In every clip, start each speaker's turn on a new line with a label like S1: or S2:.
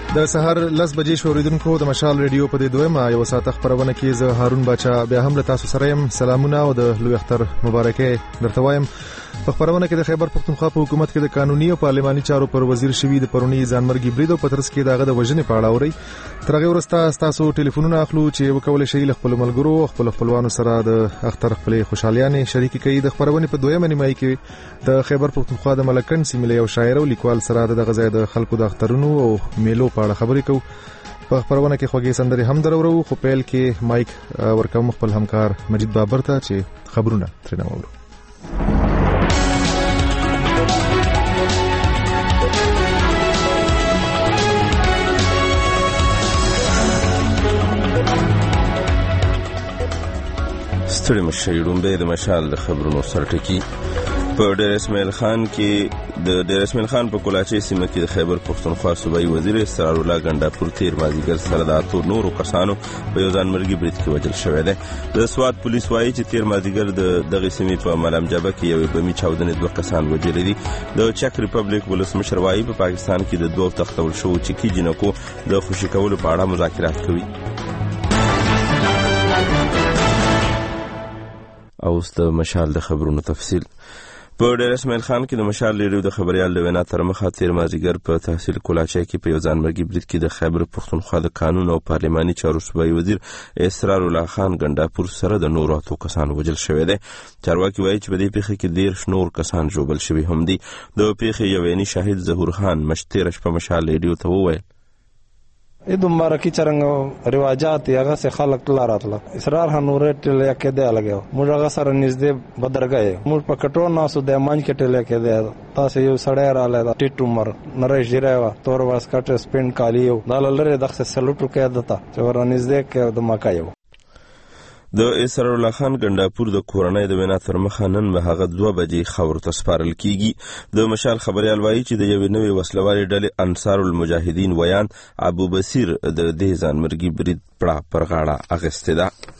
S1: د سحر 10 بجې شوریدونکو د مشال ریډیو په دې دویمه یو ساعت خبرونه کې زه هارون باچا بیا هم له تاسو سره يم. سلامونه او د لوی اختر مبارکي درته وایم. په خبرونه کې د خیبر پختونخوا په حکومت کې د قانوني او پارلماني چارو پر وزیر شوی د پرونی ځانمرګي برید او پترس کې دغه د وژنې په اړه اوري. ترغه ورسته تاسو ټلیفونونه اخلو چې وکول شي له خپل ملګرو او خپل خپلوانو سره د اختر خپل خوشحالیانه شریکي کوي. د خبرونه په دویمه نیمه کې د خیبر پختونخوا د ملکن سیمه یو شاعر او لیکوال سره دغه ځای د خلکو د اخترونو او میلو په اړه خبرې کوو. په خبرونه کې خوږی سندري هم درورو خو پیل کې مایک ورکوم خپل همکار مجید بابر ته چې خبرونه ترنه وورو.
S2: ستړي مشي رومبه د مشال د خبرونو سرټکی په ډیر اسماعیل خان کې د ډیر اسماعیل خان په کولاچي سیمه کې د خیبر پختونخوا صوبایي وزیر اسرار الله ګنداپور تیر مازیګر سره د اتو نورو کسانو په یو ځانمرګي برید کې وژل شوی دی. د سواد پولیس وایي چې تیر مازیګر دغه سیمې په ملام جبه کې یو بمي چاودنې دوه کسان وژل دي. د چک ریپبلیک ولسمشر وایي په پاکستان کې د دوه تختول شو چکی جنکو د خوشی کولو په اړه مذاکرات کوي. او د مشال د خبرونو تفصیل په ډیر اسماعیل خان کې د مشال ریډیو د خبريال د وینا تر مخه تیر مازیګر په تحصیل کولاچي کې په یو ځانمرګي برید کې د خیبر پختونخوا د قانون او پارلماني چارو صوبایي وزیر اسرار الله خان ګنداپور سره د نورو اتو کسان وژل شوی دی. چارواکي وایي چې په دې پیښه کې 10 نور کسان ژوبل شوي هم دي. د پیښې یو عیني شاهد ظهور خان مشتیر شپه مشال ریډیو ته وویل
S3: دومره کی چرنګ رواجات هغه سه خلک لاراتله اسرار هنوره ټل کې دی لګیو موږ هغه سره نږدې بدرګای موږ په کټو ناسو د مان کې ټل کې دی تاسو یو سړی رااله ټیټ عمر نریش جریوا تور واسکټ سپین کالیو داللره دغه سلوټو کې دتا چې ور نږدې کې د ماکایو.
S2: د اسرار الله خان ګنداپور د کورنۍ د وینا تر مخه نن به هغه 2 بجې خبر تسپارل کیږي. د مشال خبريال وایي چې د یوې نوې وسلوالې ډلې انصار المجاهدین ویان ابو بصیر د دې ځانمرګي برید پر غاړه اغسته ده.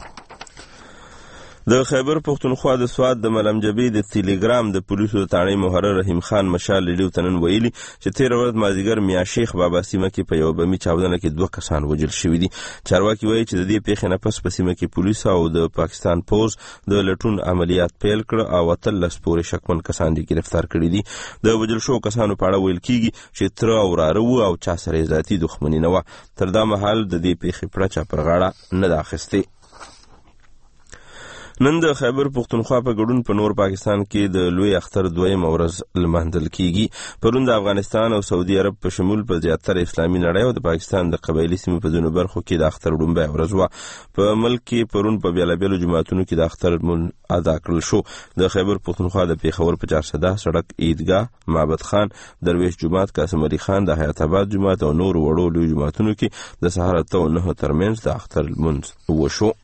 S2: د خیبر پختونخوا د سواد د ملمجبې د تلګرام د پولیسو د تاڼې محرر رحیم خان مشال ریډیو تنن ویلي چې 13 ورځ مازیګر میا شیخ بابا سیمه کې په یو بمي چاودنه کې 2 کسان وژل شوي دي. چارواکي وایي چې د دې پیښې نه پس په سیمه کې پولیس او د پاکستان پوز د لټون عملیات پیل کړ او 13 پورې شکمن کسان دي گرفتار کړي دي. د وژل شو کسانو په اړه ویل کیږي چې تر اوراره او چا سره ذاتي دښمنی نه و. تر دا مهال د دې پیښې پرچا پر غاړه نه داخسته. نن د خیبر پختونخوا په ګډون په نور پاکستان کې د لوی اختر دویم ورځ لمانځل کیږي. پرون د افغانستان او سعودي عرب په شمول په زیاتره اسلامي نړۍ او د پاکستان د قبایلی سیمو په ځینو برخو کې د اختر ډومبه ورځ و. په ملک کې پرون په بیلابیلو جماعتونو کې د اختر مونځ ادا کړل شو. د خیبر پختونخوا د پیښور په 410 سړک عیدګاه معبد خان درویش جماعت قاسم علي خان د حیات آباد جماعت او نور وړو لوی جماعتونو کې د سهار 9 ترمنځ د اختر مونځ وشو.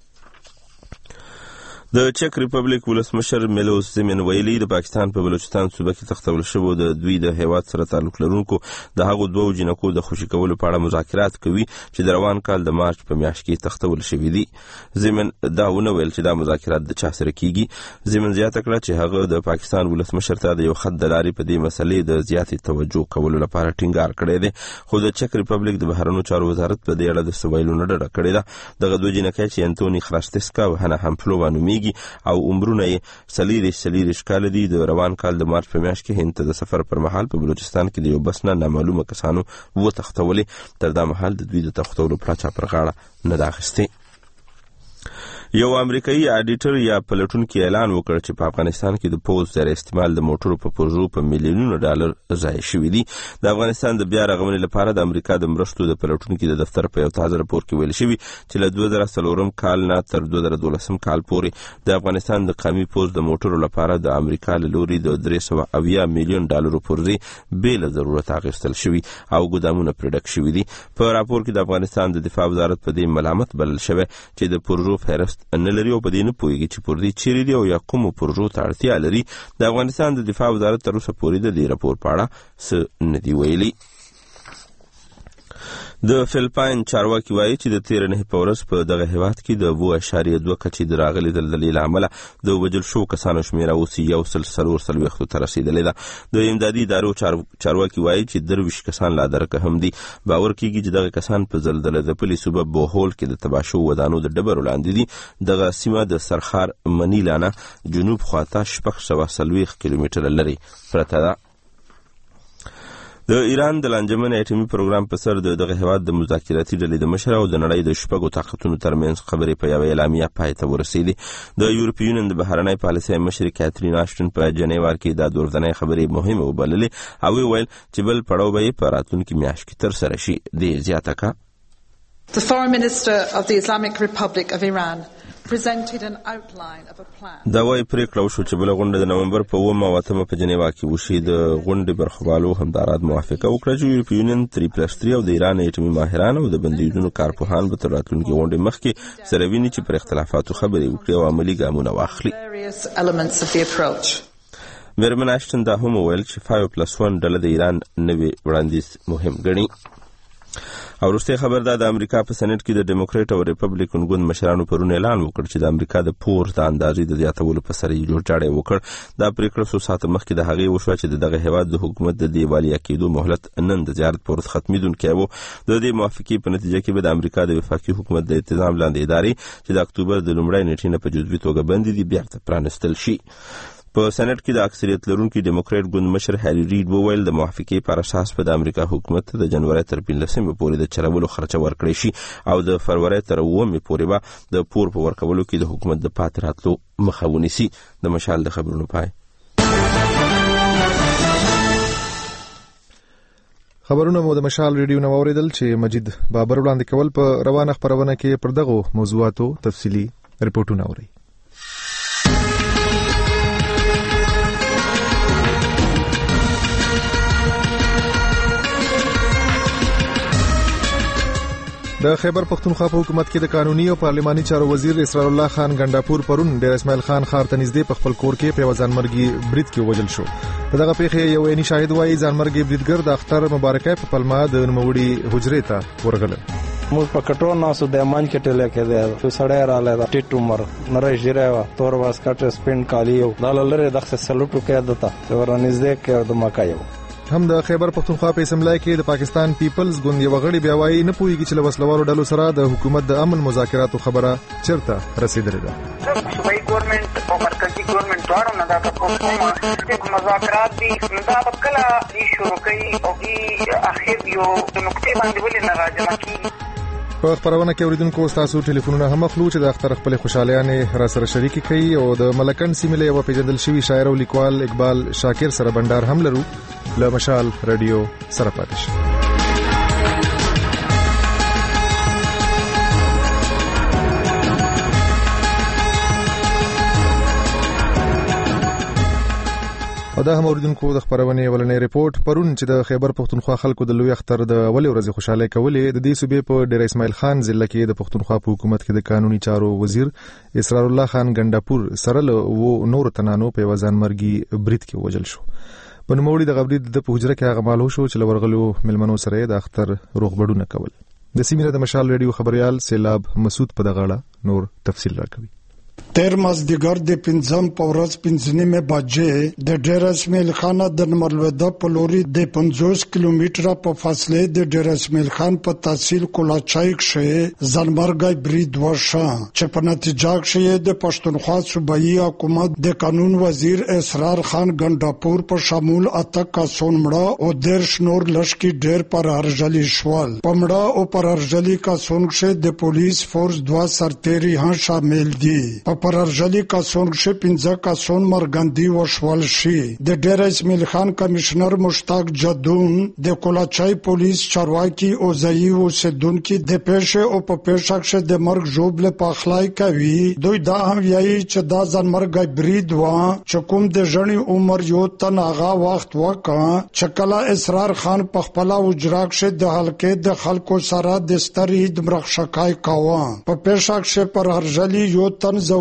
S2: د چک ریپبلیک ولسمشر میلوس زمین ویلي د پاکستان په بلوچستان صوبه کې تختول شوی د دوی د هیواد سره تعلق لرونکو د هغو 2 جنکو د خوشی کولو په اړه مذاکرات کوي چې د روان کال د مارچ په میاشت کې تختول شوی دي. زمین دا ونویل چې دا مذاکرات د چا سره کیږي. زمین زیاته کړه چې هغه د پاکستان ولسمشر ته د یو خط د لارې په دې مسلې د زیاتې توجه کولو لپاره ټینګار کړی دی. خو د چک ریپبلیک د بهرنیو چارو وزارت په دې اړه د سوالونو ډډه کړې ده. دغه 2 جنکې چې انټونی خراستسکا او هنا همپلووا نومیږي او عمرونه یې 40 کال دي. د روان کال د مارچ په میاشت کې هند ته د سفر پر مهال په بلوچستان کې د یو بس نه نامعلومه کسانو وتښتولې. تر دا مهال د دوی د تښتولو پړچا پر غاړه نه داخسته. یو امریکایي اډیټر یا پلټونکو اعلان وکړ چې په افغانستان کې د پوز زر استعمال د موټرو په پروژو په میلیونونو ډالر ضایع شوي دي. د افغانستان د بیا رغونې لپاره د امریکا د مرستو د پلټونکو د دفتر په یو تازه راپور کې ویل شوی چې له 2004 کال نه تر 2012 کال پورې د افغانستان د قومي پوز د موټرو لپاره د امریکا له لوري د 380 میلیون ډالرو پروژې بې ضرورت اخیستل شوی او ګدامونه پرډک شوی دي. په راپور کې د افغانستان د دفاع وزارت په دې ملامت بلل شوی چې د پروژو فهرست نه لري او په دې نه پوهیږي چې پردي چیرې دي او یا کومو پروژو ته اړتیا لري. د افغانستان د دفاع وزارت تر اوسه پورې د دې راپور په اړه څه نه دی ویلي. د فلپاین چارواکي وایي چې د 13 په ورځ په دغه هیواد کې د 2.2 کچې د راغلي دلدلې له امله د وژل شو کسانو شمېره اوس 140 ته رسیدلې ده. د امدادي ادارو چارواکي وایي چې 23 کسان لا درکه هم دي. باور کېږي چې دغه کسان په زلزلې د پلي صوبه بوهول کې د تباه شوو ودانو د ډبرو لاندې دي. دغه سیمه د سرخار منیلا نه جنوب خواته 640 کیلومتره لرې پرته ده. د ایران د لانجمن اټومي پروګرام په سر دغه هیواد د مذاکراتي ډلې د مشر او د نړۍ د شپږو طاقتونو ترمنځ خبرې په یوه اعلامیه پای ته ورسېدې. د یورپي یونین د بهرنۍ پالیسۍ مشر کاترین آشټن په جنیوا کې د دوردنۍ خبرې مهمه وبللې او ویل چې بل پړاو به په راتلونکي میاشت کې ترسره شي. د زیاته کا
S4: The Foreign Minister of the Islamic Republic of Iran presented an outline of a plan.
S2: دا وايي پریکړه وشو چې بل غونډه د نومبر په 9 او 8 په جنیوا کې وشي. د غونډې برخوالو همدارات موافقه وکړه چې یورپي یونین 3+3 او د ایران اټومي ماهران او د بندیزونو کارپوهان به تر راتلونکي غونډې مخکې سره ویني چې پر اختلافاتو خبرې وکړي او عملي ګامونه واخلي. میرمن آشټن دا هم وویل چې 5+1 ډله د ایران نوي وړاندیز مهم ګڼي. او وروستی خبر دا د امریکا په سنټ کې د ډیموکریټ او ریپبلیکن ګوند مشرانو پرون اعلان وکړ چې د امریکا د پور د اندازې د زیاتولو په سر یې جوړجاړی وکړ. دا پریکړه څو ساعته مخکې د هغې وشوه چې دغه هیواد د حکومت د دیوالیا کېدو مهلت نن د زیارت په ورځ ختمیدونکی و. د دې موافقې په نتیجه کې به د امریکا د وفاقي حکومت د التزام لاندې ادارې چې د اکتوبر د لومړۍ نیټې نه په جزوي توګه بندې دي بیرته پرانستل شي. په سنټ کې د اکثریت لرونکي ډیموکریټ ګوند مشر هری ریډ وویل د موافقې پر اساس په د امریکا حکومت د جنوري تر 15 پورې د چلولو خرچه ورکړي شي او د فروری تر 9 پورې به د پور په ورکولو کې د حکومت د پاتې راتلو مخه ونیسي. د مشال د خبرونو پای.
S1: خبرونه مو د مشال ریډیو نو اوریدل چې مجید بابر وړاندې کول. په روانه خبرونه کې پر دغه موضوعاتو تفصیلی رپورټونه اوري. د خیبر پختونخوا په حکومت کې د قانوني او پارلماني چارو وزیر اسرار الله خان ګنداپور پرون ډیر اسماعیل خان خار ته نږدې په خپل کور کې په ځانمرګي برید کې وژل شو. په دغه پیښه یو عیني شاهد وایي ځانمرګي بریدګر د اختر مبارکه په پلمه د نوموړي حجرې ته ورغله.
S3: موږ په کټو ناسو د مان کې ټلې کې ده سړی را لاله ټیټ عمر نری جریوا تور واس کټ سپین کالیو دللره د سلوټو کې دته ورنځدې کې د مکایو.
S1: هم د خیبر پختونخوا په اسمبلی کې د پاکستان پیپلز ګوند یو غړي بیا وایي نه پوهیږي چې له وسلوالو ډلو سره د حکومت د امن مذاکراتو خبره چیرته رسیدلې ده.
S5: صوبایي ګورنمنت او مرکزی ګورنمنت دواړو نه دا کوم مذاکرات دي دا کله شروع کوي او اخر یو د نقطې باندې ولې نه راځي کی.
S1: په خبرونه کې اوریدونکو تاسو ټلیفونونه هم خپلو چې د اختر خپل خوشالیانه را سره شریک کړي او د ملکن سیمه له پیژندل شوی شاعر او لیکوال اقبال شاکر سره بندر هم لرو. له مشال رادیو سره پاتې شئ. او دا هم اوریدونکو د خبرونه ولنې ریپورت پرون چې د خیبر پختونخوا خلکو د لوی اختر د اولې ورځې خوشاله کولې د دې صوبې په ډیر اسماعیل خان ضلع کې د پختونخوا په حکومت کې د قانوني چارو وزیر اسرار الله خان ګنداپور سره له نور تنانو په ځانمرګي برید کې وژل شو. په نوموړي د غبرید د پوجره کې هغه مالو شو چې لورغلو ملمنو سره د اختر روغبړونه کول. د سیمینار د مشال ریډیو خبريال سیلاب مسعود په دغړه نور تفصیل راکوي.
S6: تیر مازدیګر د 5 پورز 5 بجې د ډیر اسماعیل خان د نمرلوده په لوري د 50 کیلومتره په فاصله د ډیر اسماعیل خان په تحصیل کولاچای کې ځانمرګي برید وشو چې په نتیجه کې د پښتونخوا صوبایي حکومت د قانون وزیر اسرار خان ګنداپور په شامل اته کسان مړه او درش نور لشکي ډیر پر ارجلی شوال په مړه او پر ارجلی کسان کې د پولیس فورس 2 سرتيري هم شامل دي. پر ارجلی کسان کې 15 کسان مرګندي وشول شي. د ډیر اسماعیل خان کمشنر مشتاق جدون د کولاچای پولیس چارواکي او ځایي اوسیدونکو د پېښه او په پېښه کې د مرګ جوړل په اخلای کوي. دوی دا هم وایي چې دا ځانمرګي برید و چې کوم د ژوند عمر یو تن هغه وخت وکړ چې کله اسرار خان په خپل اجرا کې د حلقې د خلکو سره د سترې د مرخصکای کاوه. په پېښه کې پر ارجلی یو تن زو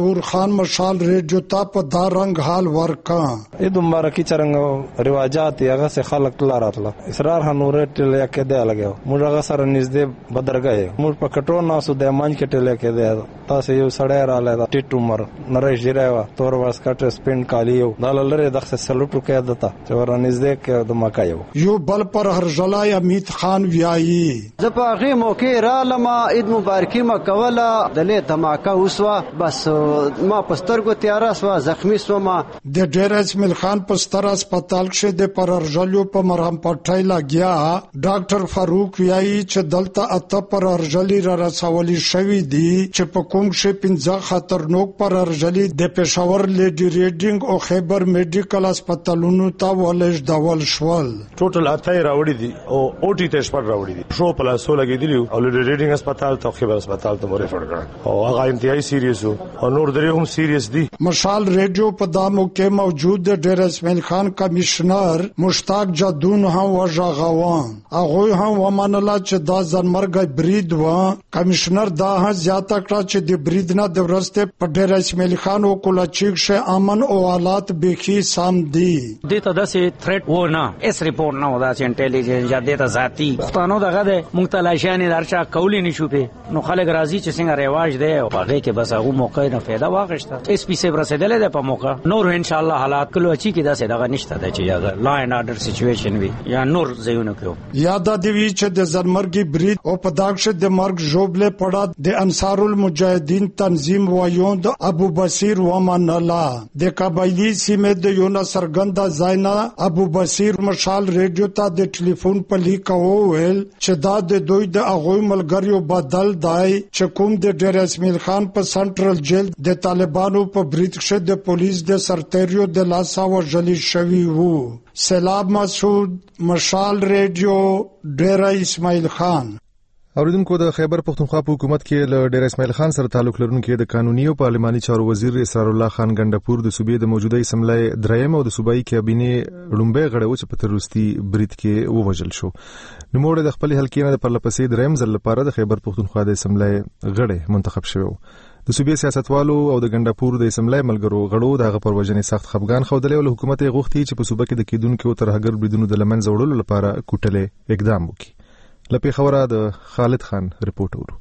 S6: نور خان مشال ریډیو ته په دا رنگ حال ورکا
S3: عید مبارکي څنګه رواجات هغه سه خلک لاراتله اسرار هنورې ټل یا کې دی لګیو موږ هغه سره نږدې بدرګای موږ په کټو ناسو د مانج کې ټل کې دی تاسو یو سړی را لاله ټیټ عمر نریش جیرا تور واسکټ سپین کالیو دللره دغه سلوټو کې دتا چې ورنځدې کې د مکایو
S6: یو بل پر هرجلای امید خان ویایي
S7: زه په هغه موقع را لما عید مبارکي ما کوله دلې دماکه وسوه بس ما پسترګو تیارا سوا زخمی سوما
S6: د ډیر اسماعیل خان پستر هسپتال کې د پر هرجلو په مرهم پټای لاګیا ډاکټر فاروق ویایي چې دلته اته پر هرجلی را رسولي شوی دی چې په کوم شي پنځه خطرناک پر هرجلی د پېښور لیډي ریډینګ او خیبر میډیکل هسپتالونو ته ولېږ ډول شول
S8: ټوټل اته راوړي دي او او ټي ټیسټ پر راوړي دي شو پلاسو لګیدلی او لیډي ریډینګ هسپتال ته خیبر هسپتال ته ریفر کړ او هغه انتهایی سیریس او نور درې هم سیریس دي
S6: مشال ریډیو په دامو کې موجود د ډیر اسماعیل خان کمشنر مشتاق جادون هم وژغوان هغه هم ومنله چې دا ځنمرګ برید و کمشنر دا هم زیاته کړه چې د برید نه د ورسته په ډیر اسماعیل خان او کولاچیک شه امن او حالات بخي سم دي
S9: دته داسې ثریټ و نه اس ریپورت نه ودا چې انټيليجنس یا دته ذاتی پښتنو دغه د مختلاشانه درچا کولی نشو په نو خلک راضي چې څنګه رواج دی او هغه کې بس هغه موقع نه फायदा واغښت اس پی سي رسیدل ده په موقع نور ان شاء الله حالات کلو اچي کې داسې دغه نشته د چې یا لا اینڈ آرډر سچويشن وي یا نور زيونه کېو
S6: یاد دی وی چې د زنمرګي برید او په داښ د مرګ جوبله پړه د انصار المجاهدین تنظیم وایوند ابو بصیر ومنلا د قبایلی سیمه د یونا سرګندا زاینا ابو بصیر مشال ریډیو ته د ټلیفون په لیکو ویل چې دا د دوی د اغوی ملګریو بدل دی چې کوم د ډیر اسماعیل خان په سنټرل جیل د طالبانو په برید کې د پولیس د سرتریو د لاسا وژل شوی وو سلام مسعود مشال ریډیو ډیر اسماعیل خان
S1: اوریدونکو د خیبر پختونخوا په حکومت کې له ډیر اسماعیل خان سره تعلق لرونکي د قانوني او پارلماني چارو وزیر اسرار الله خان ګندپور د صوبې د موجوده اسمبلی دریم او د صوبایي کابینه لومبه غړو چې په تروریستي برید کې ووجل شو نو موږ د خپل حلقې نه د پرلپسې دریم ځل لپاره د خیبر پختونخوا د اسمبلی غړي منتخب شوی د صوبې سیاستوالو او د ګندپور د اسمبلی ملګرو غړو دغه پر وجنې سخت خفګان خوده او حکومت غوښتي چې په صوبه کې د کېدونکو ترهګر بریدونو د لمن زوړلو لپاره کوټله اقدام وکړي لپاره خبره د خالد خان رپورټ ورو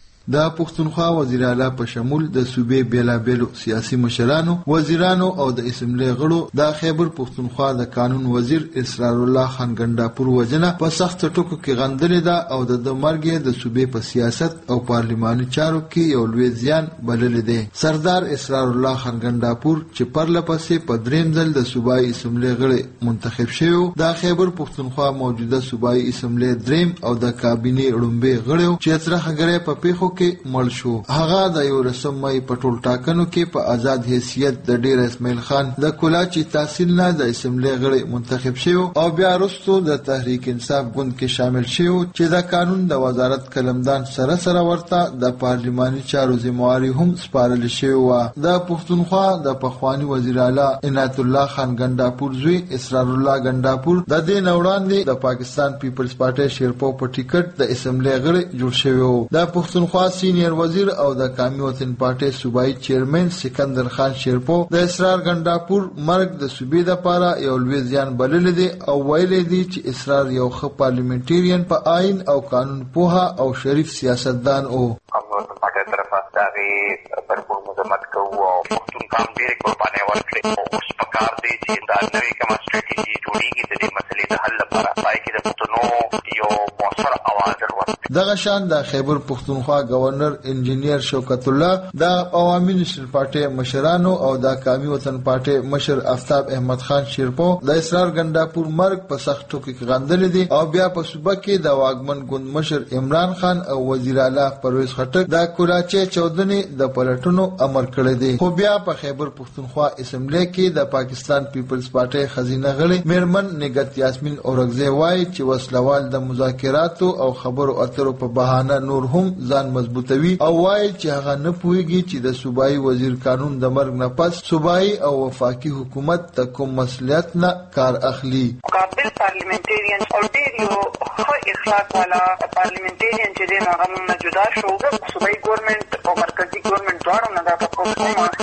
S10: د پښتونخوا وزیر اعلی په شمول د صوبې بیلابېلو سیاسي مشرانو وزیرانو او د اسمبلی غړو د خیبر پښتونخوا د قانون وزیر اسرار الله خان ګندپور وجنه په سخت ټکو کې غندلې ده او د مرګ د صوبې په سیاست او پارلماني چارو کې یو لوی زیان بللې ده سردار اسرار الله خان ګندپور چې پرلپسې په دریم ځل د صوبایي اسمبلی غړي منتخب شوی د خیبر پښتونخوا موجوده صوبایي اسمبلی دریم او د کابینه لومبه غړو چې ترخګره په پیښو کې مړ شو هغه د یو رسمي په ټول ټاکنو کې په آزاد حیثیت د ډیر اسماعیل خان د کولاچی تحصیل نه د اسمبلی غړي منتخب شو او بیا وروسته د تحریک انصاف ګوند کې شامل شو چې د قانون د وزارت قلمدان سره ورته د پارلماني چارو ذمہواری هم سپارل شوی و د پښتونخوا د پخوانی وزیر اعلی عنایت الله خان ګندپور زوی اسرار الله ګندپور د دې وړاندې د پاکستان پیپلز پارټي شیرپو په ټیکټ د اسمبلی غړي جوړ شوی و د پښتونخوا سینیئر وزیر او د قومي وطن پارټي صوبایي چیرمن سکندر خان شیرپو د اسرار ګندپور مرګ د صوبې لپاره یو لوی زیان بلل دي او ویل دي چې اسرار یو ښه پارلیمنټریان په آئین او قانون پوها او شریف سیاستدان او
S5: پارټي طرفه دغه پرپور مذمت کوو او پښتون قام ډېر قرباني ورکړي او اوس پکار دي چې دا نوې کومه سټریټیجي جوړیږي د دې مسلې د حل لپاره پای کې د پښتنو یو موثر اواز ورکړي
S10: دغه شان د خیبر پښتونخوا گورنر انجینیر شوکت الله د عوامي نېشنل پارټي مشرانو او د قومي وطن پارټي مشر آفتاب احمد خان شیرپو د اسرار ګندپور مرګ په سخت ټکو کې غندل دي او بیا په صوبه کې د واګمن ګوند مشر عمران خان او وزیر اعلی پرویز خټک د کولاچی چودنې د پلټونو امر کړی دی خو بیا په خیبر پښتونخوا اسمبلی کې د پاکستان پیپلز پارټي خزینه غړي میرمن نگت یاسمین اورغزی وایي چې وسلوال د مذاکراتو او خبرو اترو په بهانه نور هم ځان مضبوطوي او وایي چې هغه نه پوهیږي چې د صوبایي وزیر قانون د مرګ نه پس صوبایي او وفاقي حکومت ته کوم مسؤلیت نه کار اخلي
S5: قابل پارلیمنټریان او ډېر یو ښه اخلاق والا پارلیمنټریان چې د هغه نه جدا شو د صوبایي ګورنمنت او مرکزي ګورنمنت دواړو نه د کومه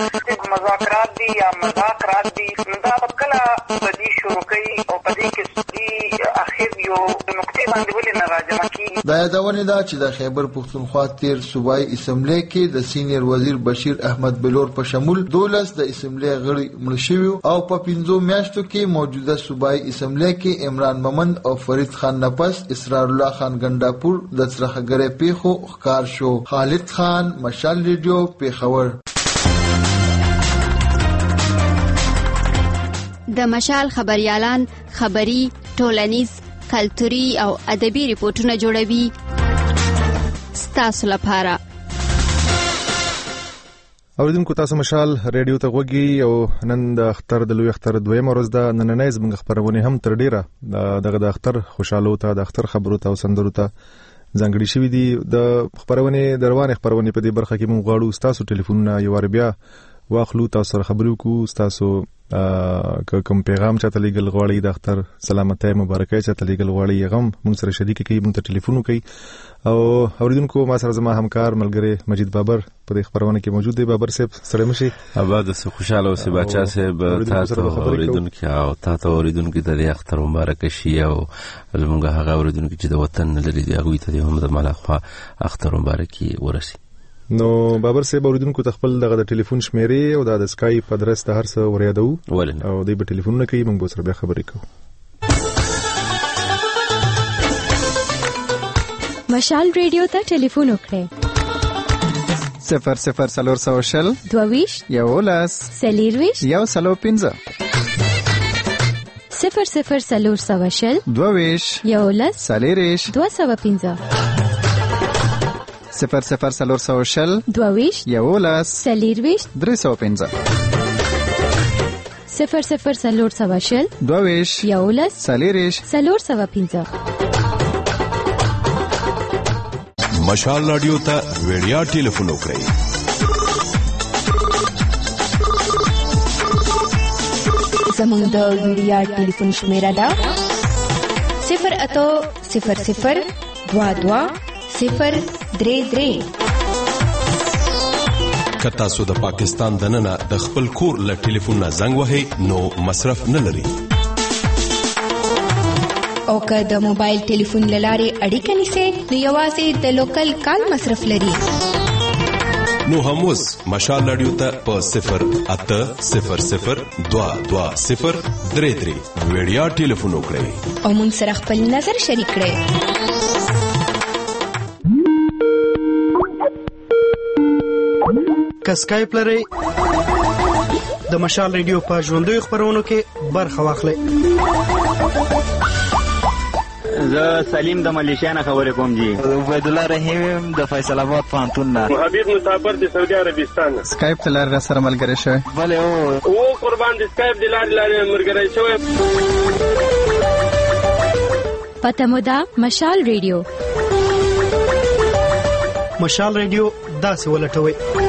S10: رایادونه دا چې د خیبر پښتونخوا تیر صوبایي اسمبلی کې د سینیئر وزیر بشیر احمد بلور په شمول 12 د اسمبلی غړي مړ شوي او په 15 میاشتو کې موجوده صوبایي اسمبلی کې عمران مومند او فرید خان نفس اسرار الله خان ګنداپور د څرخګرې پیښو ښکار شو. خالد خان، مشال ریډیو، پیښور.
S11: د مشال خبريالان خبري، ټولنیز، کلتوري او ادبي ریپورتونه جوړوي ستاسو لپاره.
S1: اوریدونکو تاسو مشال ریډیو ته غوږی او نن د اختر د لوی اختر دویمه ورځ ده. نننۍ زموږ خبرونه هم تر ډیره دغه د اختر خوشاله ته د اختر خبرو ته او سندرو ته ځانګړي شوي دي. د خبرونه دروانه خبرونه په دې برخه کې موږ غواړو تاسو ټلیفونونه یو ور بیا واخلو، تاسو سره خبرې وکړو، تاسو کوم پیغام چاته لګل غواړي د اختر سلامتی مبارکي چاته لګل غواړي غم موږ سره شریک کړئ، موږ ته ټلیفون وکړئ. او اوریدونکو ما سره زما همکار ملګری مجید بابر په دې خبرونه کې موجود دی. بابر صاحب سره مشي
S2: آباد سه خوشاله اوسې بچا صاحب، تاسو اوریدونکو او تاسو اوریدونکو ته د اختر مبارک شي او زموږ هغه اوریدونکو چې د وطن لري دی هغه ته هم د ملخوا اختر مبارکي ورسي.
S1: نو بابر صاحب اوریدونکو ته خپل دغه د ټلیفون شمیرې او د اسکایپ ادرس د هر څه وریادو او د به ټلیفونونه کوي، موږ به سره بیا خبرې کوو.
S12: مشال ریډیو ته ټلیفون وکړئ 0040 22 11 سلیرويش 115 0040 22 11 سلیرويش 215 0040 22 11 سلیرويش 315 0040 22 11 سلیرويش 315.
S13: مشال رادیو ته ویډیا ټلیفون وکړئ
S12: 0 زموږ د ویډیا ټلیفون شمیره ده 08000 22 033.
S13: کتا سو د پاکستان دننه د خپل کور له ټلیفون نه زنګ وهي نو مصرف نه لري،
S12: او که د موبایل ټلیفون لاره اړیکه نیسي نو یوازې د لوکل کال مصرف لري.
S13: نو هم اوس مشال رادیو ته په 08000 22 033 ویډیا ټلیفون وکړئ
S12: او موږ سره خپل نظر شریک کړئ.
S14: که سکایپ لرئ د مشال ریډیو په ژوندۍ خبرونو کې برخه واخلئ.
S15: زه سلیم د ملیشیا نه خبرې کوم جی. عبید الله رحیم د فیصل آباد پوهنتون نه.
S16: حبیب مسافر د سعودي عربستان.
S14: سکایپ ته لاره سره ملګری شوی.
S16: بله او قربان د سکایپ د لارې ملګری شوی.
S12: پته مو ده مشال ریډیو.
S14: مشال ریډیو داسې ولټوي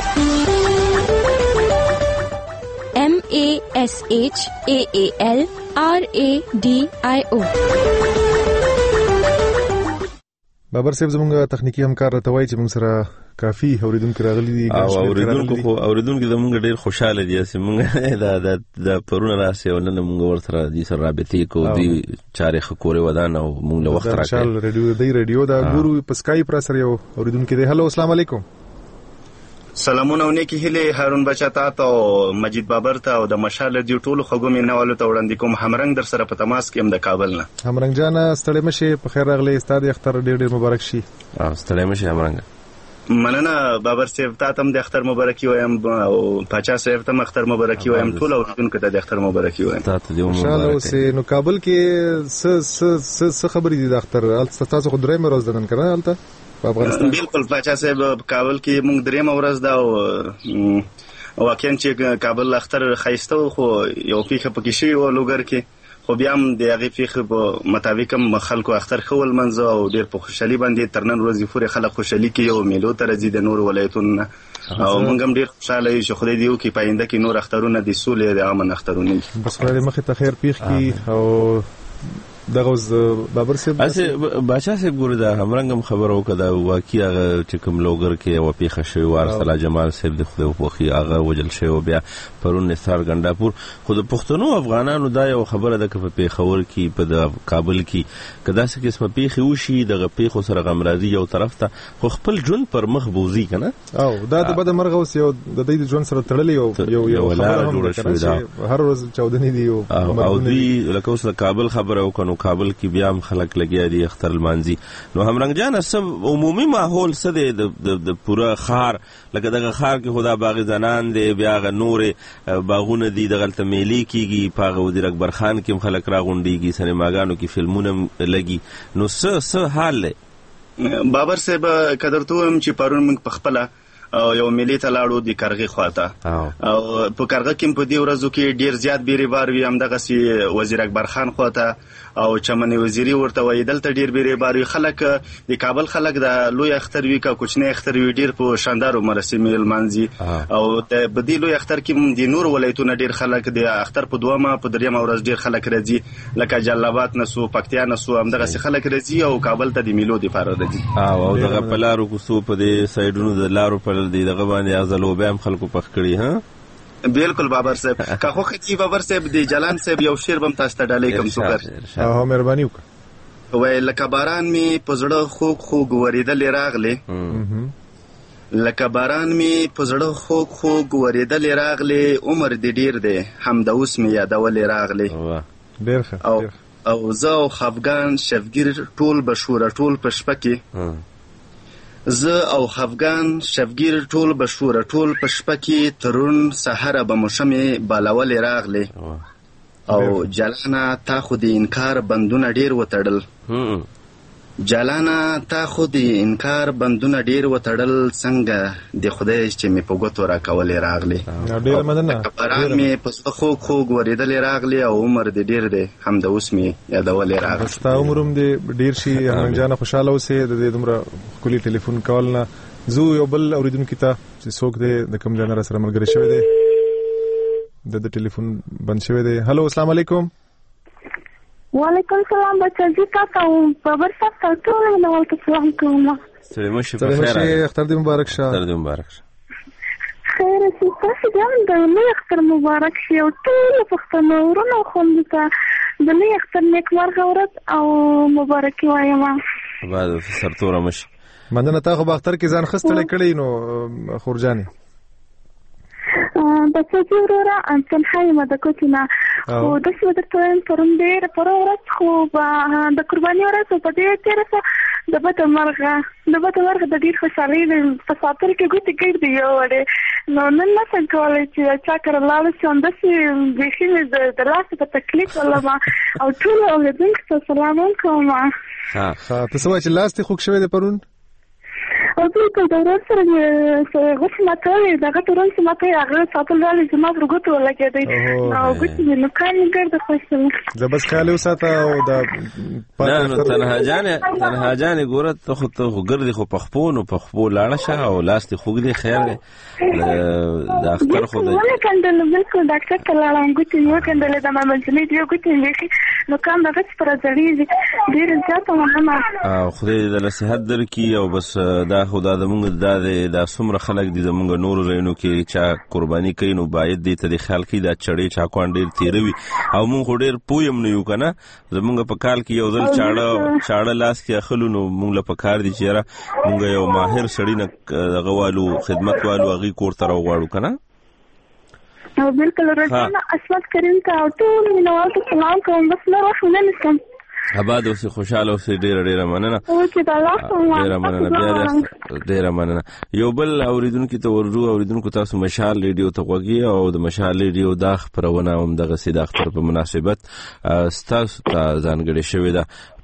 S12: MASHAALRADIO.
S1: بابر صاحب زموږ تخنیکی همکار راته وایي چې موږ سره کافي اوریدونکو راغلي دي
S2: او اوریدونکو زموږ ډیر خوشاله دي چې موږ د پرونه راسي او نن موږ ورسره د سره رابطې کو دی چارې خکورې ودان او موږ له وخت راکړو. مشال
S1: ریډیو دا ګورو په سکایپ را سره یو اوریدونکو دی. هلو السلام علیکم.
S17: سلامونه او نیکی هیله هارون بچا ته او مجید بابر ته او د مشال ریډیو ټولو خګو مینوالو ته وړاندې کوم. همرنګ در سره په تماس کې هم د کابل نه.
S1: همرنګ جان ستړی مشه، په خیر راغلی. ستاسو اختر ډیر مبارک شي.
S2: ستړی مشه همرنګ.
S17: مننه بابر صاحب ته هم د اختر مبارکي وایم او پاچا صاحب ته اختر مبارکي وایم. ټول اوریدونکو ته د اختر مبارکي وایم.
S2: تاسو دې
S1: مبارک اوسه. نو کابل کې س خبرې دي د اختر. تاسو خو درې مروز دنن کړه البته په افغانستان.
S17: بالکل پاچا صاحب کابل کې موږ درې مورز دا او واقعا چې کابل اختر خایسته خو یو پیخه پکې شي او لوګر کې خو بیا هم د هغه پیخه په مطابق خلکو اختر خول منځ او ډیر په خوشحالي باندې ترنن ورځې پورې خلک خوشحالي کوي او میلو ته راځي د نور ولایتونو او موږ هم ډیر خوشاله یو چې خدای دې وکړي پاینده کې نور اخترونه د سولې د امن اخترونه.
S1: بس خدای مخه ته خیر پیخ کی او دغه بابر صاحب
S2: اسه بادشاہ صاحب ګوره دا همرنګم خبرو کده واقعي هغه چې کوم لوګر کې او پیښه شوی وارثلا جمال صاحب د خدای په خي هغه وجل شوی بیا پرون نثار ګنداپور خود پښتنو افغانانو دا یو خبره ده چې په پیښور کې په کابل کې کدا څه قسمه پیښه وشي دغه پیښو سره غمرازي یو طرف ته خو خپل ژوند پر مخ بوزي کنه او
S1: دا د بده مرغه اوس یو د دې ژوند سره تړلې یو خبره جوړه شوې ده هر ورځ چودنی دی
S2: او دوی لکه اوس کابل خبره وکړو کابل کې بیا هم خلک لګیا دي اختر المانزي نو همرنګ جان سب عمومي ماحول څه دی د پورا خار لکه دغه خار کې خدا باغ زنان دی بیا غ نور باغونه دي دغلت میلی کیږي پاغه وزیر اکبر خان کې خلک راغونډيږي سینماګانو کې فلمونه لګي نو څه حال دی
S17: بابر صاحب قدرتوم چې پرون موږ په خپل او یو ملي ته لاړو د کارغي خواته او په کارغه کې په دې ورځو کې ډیر زیات بیربار وي هم دغه سي وزیر اکبر خان خواته او چمنې وزیری ورته وای دلته ډیر بیربار خلک د کابل خلک د لوی اختر وی کا کوچنی اختر وی ډیر په شاندارو مراسمو المانزي او د بدی لوی اختر کې د نور ولایتونو ډیر خلک د اختر په دوامه په دریم ورځ ډیر خلک راځي لکه جلابات نسو پکتیا نسو هم دغه خلک راځي او کابل ته د میلو د فار راځي
S2: او دغه پلارو کو سو په دې سایډونو د لارو په دغه باندې ازلو به هم خلکو پخ کړی ها
S17: بالکل بابر صاحب که خو ختی بابر صاحب دی جلان صاحب یو شعر بم تاسو ته ډالې کوم سوکر
S1: ها مهرباني وکړه
S17: وای لکه باران می پزړه خوګ وریدل راغله لکه باران می پزړه خوګ وریدل راغله عمر دی ډیر دی هم د اوس می یادول راغله
S1: ډیر ښه
S17: او زه خفغان شفګیر ټول بشوره ټول پشپکی زه او خفغان شفګیر ټول بشوره ټول پشپکی ترون سحر به مشمه بالول راغله او جلانا تا خو د انکار بندونه ډیر وتړل جلانا تا خو د انکار بندونه ډیر وتړل څنګه د خدای چې می په ګوتو را کولې راغله
S1: ډیر مننه
S17: قران می په خوګ وریدل راغله او عمر د ډیر دی هم د اوس می یادول راغله
S1: ستا عمرم د ډیر شي جان خوشاله اوسه د دمره کلی ټلیفون کول نه زو یو بل اوریدونکو ته چې څوک د کم جان سره ملګری شوی دی د ټلیفون بند شوی دی هالو السلام علیکم
S18: وعلیکم السلام بچا جی تاسو بابر صاحب ټول نو ولته سلام کوم
S2: سلام شي په خیر
S1: اختر دې مبارک شه
S2: اختر دې مبارک شه
S18: خیر سي تاسو د نوې اختر مبارک شي او ټول پښتنو ورونو خوندته د نوې اختر نیکمرغه ورځ او مبارکي وایم
S2: بعد سرتوره مش
S1: مننه تاسو په اختر کې ځان خستړی کړی نو خورجاني
S18: بچا جی ورورا تنهایی ما د کوچینا خو د څه د توین پرون ډیر پر ورځ خو د قرباني ورځ په دې تیرسه د بده مرغه د ډیر خوشالۍ په ساتل کې ګوتې کېږي یو وړه نو نن نه څنګه کولای چې چا کړه لاله چې اندسي بيخي د لاس په تکلیف ولا او ټول اوریدونکو ته سلام کوم
S1: ها تاسو چې لاس ته خوښ شوی د پرون
S18: او بالکل دا سره غوښه ماته دا ټول څه ماته هغه ساتل راځي چې ما ورغوت ولا کېدی نو غوښه نو کار نه ګرځي خوښه
S1: زه بس خاله وساته او دا
S2: نه تنها جان ګوره ته خو ګرځي خو پخپون او پخپو لاړه شه او لاس ته خوګ دی خیر دی دا اختر خو دی
S18: نه کندل بالکل ډاکټر ته لاړم غوښه یو کندل د ما منځنی دی غوښه نو کوم دا څه پر ځړی ډیر ځاته مهمه
S2: خدای دې له صحت درکې او بس دا خدا زمونږ دا څومره خلک دي زمونږ نورو ځایونو کې چا قرباني کوي نو باید دې ته د خیال کې دا چړې چاکوان ډېر تېروي او مونږ ډېر پویم نه یو که نه زمونږ په کال کې یو ځل چاړه لاس کې اخلو نو مونږ له په کار دي چې یاره مونږ یو ماهر سړي نه دغه والو خدمت والو هغې کور ته راوغواړو که نه
S18: او بالکل روزانه اسمت کریم ته ټول مینوال ته سلام کوم بس نور وخت نه نشم
S2: آباد اوسې خوشاله اوسې ډېره مننه بیا ډېره مننه یو بل اوریدونکو ته ورجو اوریدونکو تاسو مشال ریډیو ته غوږی او د مشال ریډیو دا خبرونه هم دغه سید اختر په مناسبت ستاسو ته ځانګړې شوې ده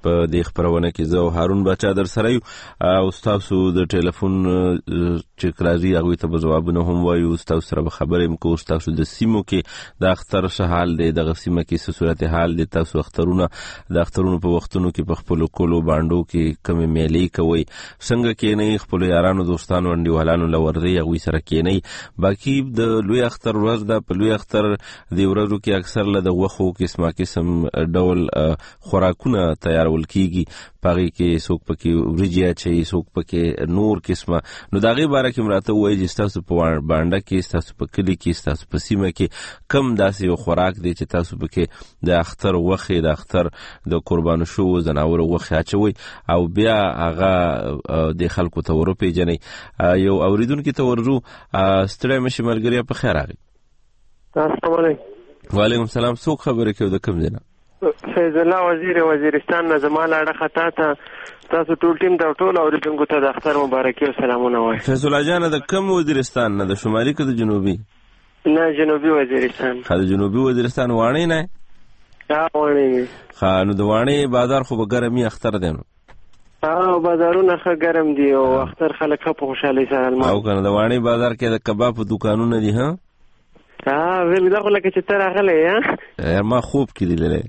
S2: په دې خبرونه کې زه هارون بچا در سره یو او تاسو د ټلیفون چې راځي هغه ته جوابونه هم وایو. تاسو سره خبرې مکو تاسو د سیمو کې د اختر شحال دی د سیمه کې څه صورت حال دی، تاسو اخترونه د اخترونو په وختونو کې په خپل کولو باندې کې کم میلې کوي څنګه کې نه خپل یارانو دوستانو انډیوالانو لوردی هغه سره کې نه. باقی د لوی اختر ورځ د په لوی اختر دی ورځو کې اکثر له غوخو قسم ډول خوراکونه تیارول کیږي، پاغي کې څوک پکې ورجیا چې څوک پکې نور قسمه. نو دا غي باره کې مراته وایي چې تاسو په باندې کې تاسو په کلی کې تاسو په سیمه کې کم داسې یو خوراک دی چې تاسو پکې د اختر وخت د اختر د قربانو شو زناور وخت اچوي او بیا هغه د خلکو ته ورپېژني. یو اوریدونکو ته ورجو ستړی مشي ملګری په خیر راغی.
S16: السلام علیکم.
S2: وعلیکم السلام. څوک خبرې کوي د کوم ځای نه؟
S16: فیض الله وزیر وزیرستان نه زماله اړه خطا ته تاسو ټول ټیم ته ټول اوریدونکو ته د اختر مبارکي او سلامونه وایم.
S2: فیض الله جان د کوم وزیرستان نه؟ د شمالي که د جنوبي؟
S16: نه جنوبي وزیرستان.
S2: د جنوبي وزیرستان وانی نه؟
S16: وانی.
S2: نو د وانی بازار خو به ګرمي اختر دی نو؟
S16: بازارونه ښه ګرم دي او اختر خلک په خوشحالۍ سره لمانځي.
S2: او کنه د وانی بازار کې د کباب دکانونه دي؟ ها
S16: ویل دا خو لکه چې ته راغلی یا
S2: ما خوب کې لیدلی.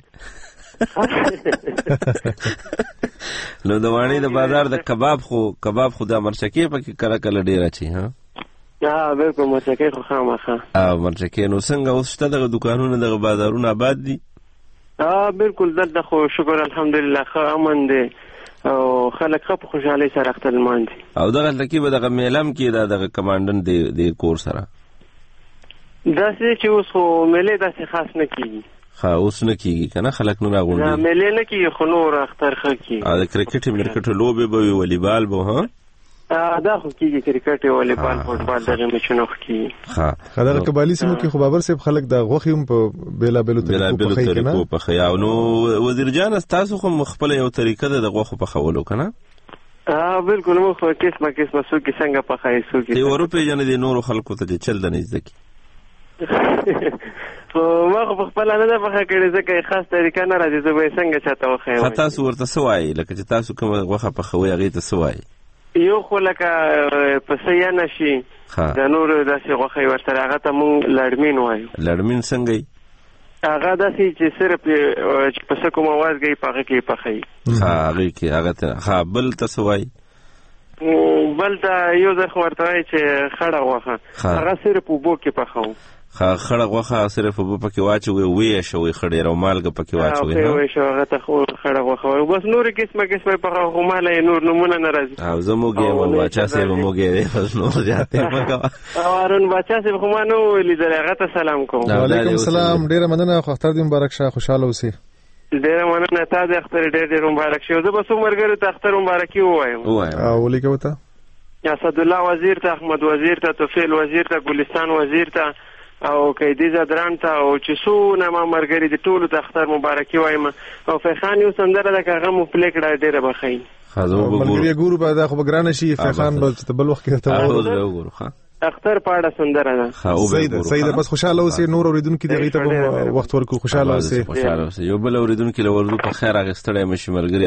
S2: نو د وانی د بازار د کباب خو د مرچکې پکې کله کله ډېر اچي. ها
S16: بالکل مرچکې خو خامخا
S2: مرچکې. نو څنګه اوس شته دغه دکانونه دغه بازارونه آباد دي؟
S16: بالکل دلته خو شکر الحمدلله ښه امن دی او خلک ښه په خوشحالۍ سره اختر لمانځي.
S2: او دغه هلته کې به دغه میله کې دغه کمانډن د کور سره
S16: داسې چې اوس خو میلې داسې خاص نه کېږي.
S2: اوس نه کېږي که نه خلک نه راغونډي؟
S16: نه میلې نه کېږي خو نور اختر ښه کېږي.
S2: د کرکټ مرکټ لوبې به وي والیبال به؟
S16: دا خو کېږي کرکټ والیبال فوټبال دغه میچونه خو کېږي.
S1: دغه قبایلي سیمو کې خو بابر صاحب خلک د غوښې هم په بېلابېلو
S2: طریقو پخوي. او نو وزیر جان تاسو خو خپله یو طریقه ده د غوښو پخولو که نه؟
S16: بالکل موږ خو قسمه څوک یې څنګه پخوي څوک یې
S2: ورپېژنې د نورو خلکو ته چې چل د نه زده کړي.
S16: ما خو په خپله نه ده پخه کړې ځکه خاص طریقه نه راځي زه به یې څنګه چاته وښیم.
S2: تاسو ورته څه وایي لکه چې تاسو کومه غوښه پخوئ هغې ته څه وایي؟
S16: یو خو لکه پسه یا نه شي د نورو داسې غوښه ورسره هغه ته مونږ لړمین وایو.
S2: لړمین څنګه یي؟
S16: هغه داسې چې صرف چې پسه کوم اواز کوي په هغه کې یې پخوي.
S2: هغې کې هغه ته بل ته څه وایي؟
S16: بل ته یو ځای خو ورته وایي چې خړه غوښه هغه صرف اوبو کې پخوو.
S2: خړه غوښه صرف اوبه پکې واچوئ ویشوئ ښه ډېر او مالګه پکې واچوئ.
S16: ویشو هغه ته خو خړه غوښه وایو. بس نورې قسمه پخوو خو ماله یې نور نومونه نه راځي.
S2: او زه موږی یم باچا صاحب موږی دی بس نور زیاتې مه کوه.
S16: او هارون باچا صاحب خو ما نه و لیدلی هغه ته سلام کوم.
S1: وعلیکم السلام. ډېره مننه خو اختر دې مبارک شه خوشحاله اوسې.
S16: ډېره مننه تا د اختر ډېر مبارک شه. زه به څو ملګرو ته اختر مبارکي ووایم.
S1: ولیکه ورته
S16: اسدالله وزیر ته احمد وزیر ته توفیل وزیر ته ګلستان وزیر ته او قیدی زدران ته او چې څونه ما ملګري دي ټولو ته اختر مبارکي وایم. او فیخان یو سندره ده که هغه مو پلی کړه ډېره به ښه وي.
S1: ملګري ګورو به دا خو به ګرانه شي فیخان به چې بل وخت کې
S2: ته
S16: اختر په اړه سندره ده.
S1: صحیح ده. بس خوشحاله اوسې. نور اوریدونکي دغې ته به وخت ورکړو. خوشحاله اوسې.
S2: یو بل اوریدونکي له ورځو په خیر راغی. ستړی مشي ملګريه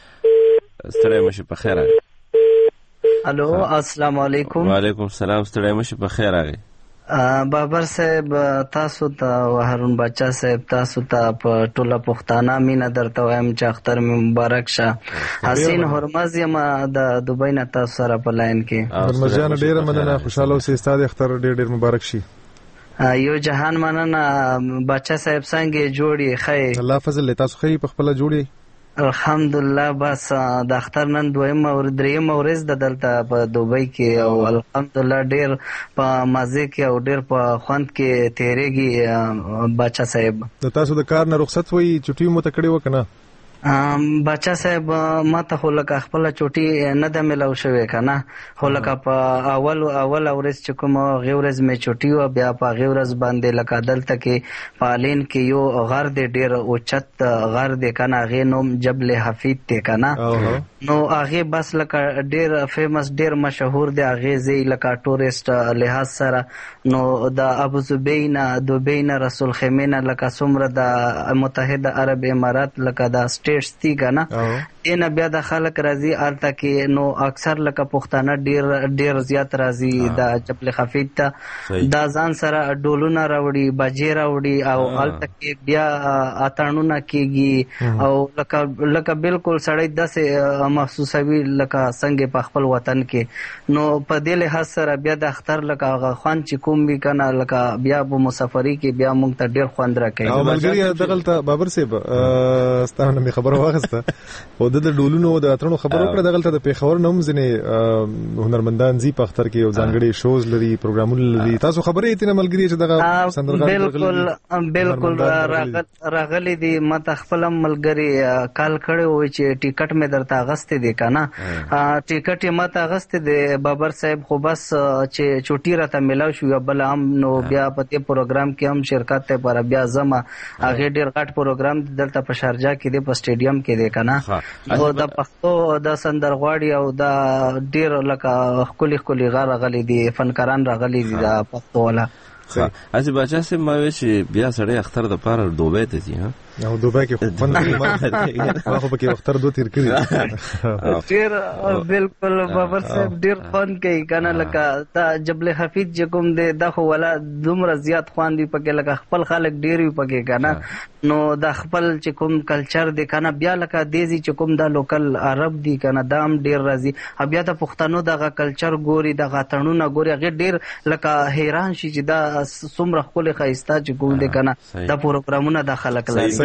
S2: ستړی مشي په خیر راغی.
S19: الو السلام علیکم.
S2: وعلیکم السلام. ستړی مشي په خیر راغی.
S19: بابر صاحب تاسو ته او هارون بچا صاحب تاسو ته په ټوله پښتانه مینه درته وایم چې اختر مې مبارک شه. حسین هرمز یم د دوبۍ نه تاسو سره په لاین کې.
S1: هرمز جان ډېره مننه خوشحاله اوسې. ستا د اختر ډېر مبارک شي.
S19: یو جهان مننه. بچا صاحب څنګه جوړې ښه؟ الله
S1: فضل تاسو ښه په خپله جوړې؟
S19: الحمدلله. بس د اختر نن دویمه او درېیمه ورځ ده دلته په دوبۍ کې او الحمدلله ډېر په مزې کې او ډېر په خوند کې تېرېږي. باچا صاحب
S1: د تاسو د کار نه رخصت وایي چوټي مو ته کړې وه که نه؟
S19: باچا صاحب ما ته خو لکه خپله چوټي نه ده میلاو شوې که نه، خو لکه په اوله ورځ چې کومه هغې ورځ مې چوټي وه، بیا په هغې ورځ باندې لکه دلته کې په الین کې یو غر دی ډېر اوچت غر دی که نه، هغې نوم جبل حفید دی که نه، نو هغې بس لکه ډېر فیمس ډېر مشهور دی، هغې ځای لکه ټورسټ لحاظ سره. نو د ابوظبي نه دوبۍ نه رسول خیمې نه لکه څومره د متحده عرب امارات لکه د سټیټ ټیسټ دي کنه ان بیا د خلک راځي الته کې نو اکثر لکه پښتانه ډیر زیات راځي د چپل خفیف ته دا ځان سره ډولونه راوړي باجې راوړي او الته کې بیا اتانونه کېږي او لکه بالکل سړی داسې محسوسوي لکه څنګه په خپل وطن کې نو په دې لحاظ سره بیا د اختر لکه خوند چې کوم وي کنه لکه بیا په مسافرۍ کې بیا موږ ته ډیر خوند راکوي
S1: او ملګری دغلته بابر صاحب ستاسو نه خبره واغسته او د ډولونو د اترونو خبرو کړه دغلته د پیښور نوم ځنې هنرمندان زی په اختر کې یو ځانګړي شوز لري پروګرامونه لري تاسو خبرې اتنه ملګری چې دغه
S19: سندرغاړي بالکل راغلي دي مته خپل ملګری کال کړي وي چې ټیکټ مې درته اغستې دي کنه ټیکټ یې مته اغستې دي بابر صاحب خو بس چې چوټي راته ملاو شو بل هم نو بیا په دې پروګرام کې هم شرکت ته پر بیا زما هغه ډیر غټ پروګرام دلته په شارجه کې دی په سټیډیم کې دی کنه او د پښتو د سندرغاړي او د ډیر لکه خولي غاغلي دي فنکاران راغلي دي د پښتو ولا
S2: اسی بچا سه ما وی چې بیا سړی اختر د پاره دوبه ته دي ها
S1: او دوبه کې فن ما خو پکې اختر دو تیر کړی
S19: ډیر بالکل بابر صاحب ډیر فن کوي کنه لکه دا جبل حفیظ چې کوم دی دا خو ولا دومره زیات خوان دی پکې لکه خپل خلک ډیر وي پکې کنه نو دا خپل چې کوم کلچر دی کنه بیا لکه دیزي چې کوم دا لوکل عرب دی کنه دا هم ډیر راځي بیا د پښتنو دغه کلچر ګوري دغه تړونه ګوري هغه ډیر لکه حیران شي چې دا څومره خپل خایسته چې کوم دی کنه دا پروګرامونه د خلک لري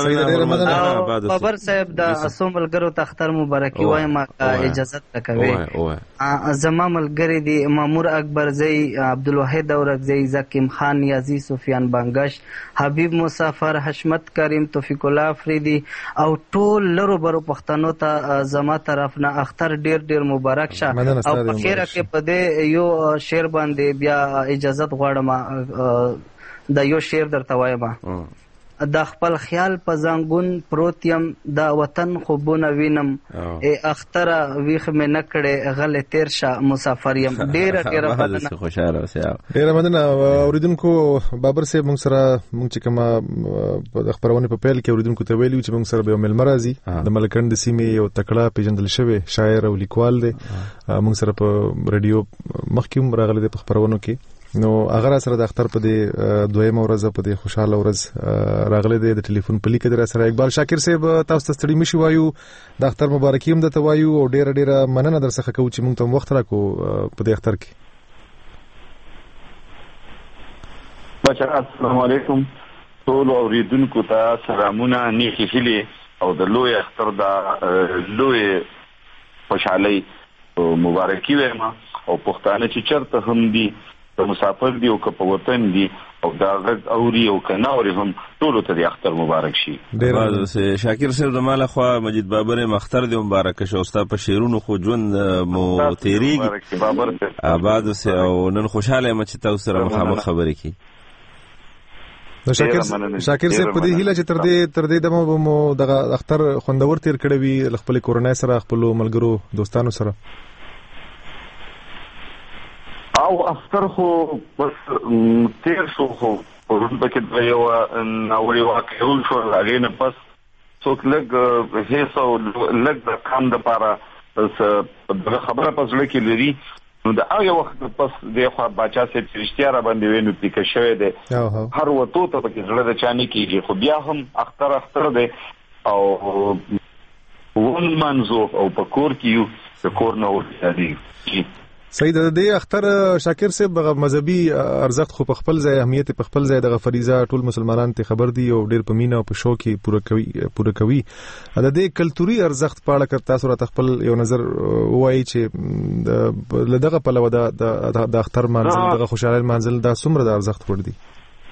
S19: بابر صاحب د اسو ملګرو ته اختر مبارکي وایم اجازه راکوي زما ملګری دي مامور اکبر زئی عبدالواحد اورکزئی زکیم خان نیازی سفیان بانگش حبیب مسافر حشمت کریم توفیق الله افریدی او ټول لرو برو پښتنو ته زما طرف نه اختر ډیر مبارک شه او په خیره کې په دې یو شعر باندې بیا اجازه غواړم د یو شعر درته وایم د خپل خیال په زنګون پروت یم د وطن خوبونه وینم اختر ویخ مې نه کړې غلې تیر شه مسافر یم ډیره
S2: مننه خوشاله اوسئ
S1: ډیره مننه اوریدونکو بابر صاحب موږ سره موږ چې کومه د خبرونه په پیل کې اوریدونکو ته ویلو چې موږ سره به مل مرزي د ملکند سیمې یو تکړه پیژندل شوی شاعر او لیکوال دی موږ سره په رادیو مخکوم راغلی د خبرونو کې نو اگر سره د اختر په دې دویمه ورځ په دې خوشاله ورځ راغله د ټلیفون په لیک در سره اقبال شاکر صاحب تاسو ته ستړي مشي وایو د اختر مبارکي هم د توایو او ډیره مننه در څخه کوم چې موږ ته وخت راکو په دې اختر کې
S20: بچا السلام علیکم ټول اوریدونکو ته سلامونه نیکی هیله او د لوی اختر د لوی خوشحالي مبارکي وایم او پښتانه چې چرته هم دي د مسافر دی او په وطن دی او دا غږ اوري او کناوري هم ټول ته د اختر مبارک شي
S2: ډیر شاکر صاحب د مال خو مجید بابر مختر دی مبارک شه او ستا په شیرونو خو ژوند مو تیریږي آباد او نن خوشاله یم چې تاسو سره مخامخ خبرې کی
S1: شاکر صاحب په دې هیله چې تر دې دمو مو د اختر خوندور تیر کړی وي خپل کورنۍ سره خپل ملګرو دوستانو سره
S20: او اختر خو بس تیر شو خو پرون پکې د یو ناوړي واقعون شو هغه نه پس څوک لګ هیڅ او لګ د کام د پاره د خبره پس لکه لري نو د هغه وخت پس د خو بچا سي رښتیا را باندې وینو پکې شوی دی هر وته ته پکې زړه د چاني کیږي خو بیا هم اختر دی او ون منزو او پکور کیو د کور نه ورته
S1: سید د دې اختر شاکر صاحب مذهبي ارزښت خو په خپل ځای اهمیت په خپل ځای د فریضه ټول مسلمانان ته خبر دي او ډېر په مینا او په شوق کې پوره کوي د دې کلتوري ارزښت په اړه که تاسو راته خپل یو نظر وایي چې لدغه په لور د اختر منځل دغه خوشاله منځل دا څومره د ارزښت ور دي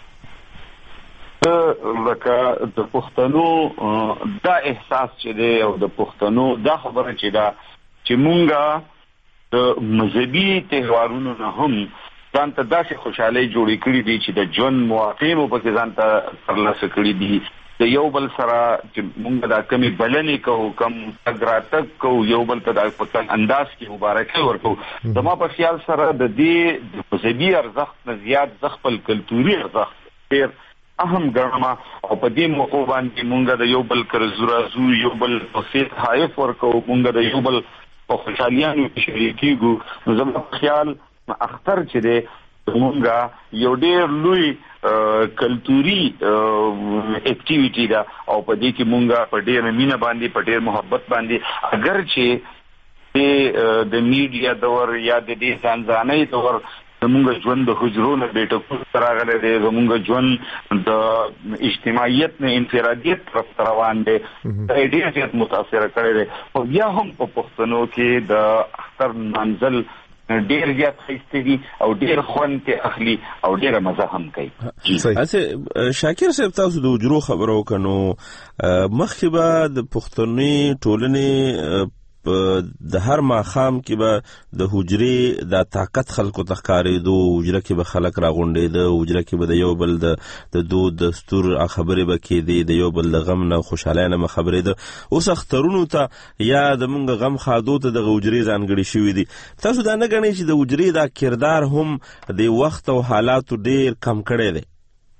S20: لکه د پښتنو دا احساس چې دی او د پښتنو دا خبره چې مونږه د مذهبي تهوارونو نه هم ځان ته داسې خوشحالي جوړې کړې دي چې د ژوند مواقع مو پکې ځان ته ترلاسه کړي دي د یو بل سره چې موږ دا کمی بلنې کوو کم تګراتک کوو یو بل ته د پښتن انداز کې مبارکي ورکوو زما په خیال سره د دې مذهبي ارزښت نه زیات خپل کلتوري ارزښت ډېر اهم ګڼم او په دې موضوع باندې مونږ د یو بل کرزورازو یو بل توصیف حایف ورکو مونږ د یو بل په خوشحالیانو شریکیږو. نو زما خیال اختر چې دی مونږ یو ډېر لوی کلتوري اکټیویټي ده او په دې کې مونږ په ډېر مینه باندې په ډېر محبت باندې اگر چې د میډیا دور یا د دې ځانځانۍ دور زمونږ ژوند د حجرو نه بیټکو راغلی دی زمونږ ژوند د اجتماعیت نه انفرادیت طرف ته روان دی دا ډېر زیات متاثره کړی دی او بیا هم په پښتنو کې د اختر منزل ډیر زیات ښایسته دي او ډیر خوند ته اخلي او ډیره مزه هم کوي.
S2: اته شاکر صاحب تاسو د حجرو خبرو کنو مخکې به د پښتني ټولنې د هر ماخام کې به د حجرې د طاقت خلکو ته ښکارېدو حجره کې به خلک راغونډېده حجره کې به د یو بل د دود دستور خبرې به کېدې د یو بل د غم نه خوشحالۍ نه خبرېده. اوس اخترونو ته یا د موږ غم خادو ته دغه حجرې ځانګړې شوي دي. تاسو دا نه ګڼئ چې د حجرې دا کردار هم د وخت او حالاتو ډېر کم کړی دی؟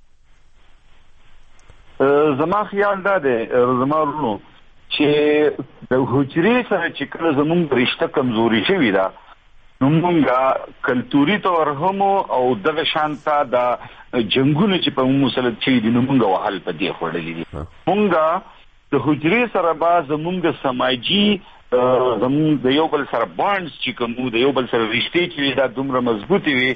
S20: زما خیال دا دی زما ورونو چې د حجرې سره چې کله زموږ رشته کمزوري شوې ده نو موږ کلتوري طور هم او دغه شانته د جنګونو چې په مسلط شي دي نو موږ وحل په دې خوړلې دي. موږ د حجرې سره به زموږ سماجی زموږ د یو بل سره بانډز چې کوم د یو بل سره رشتې چې دا دومره مضبوطې وي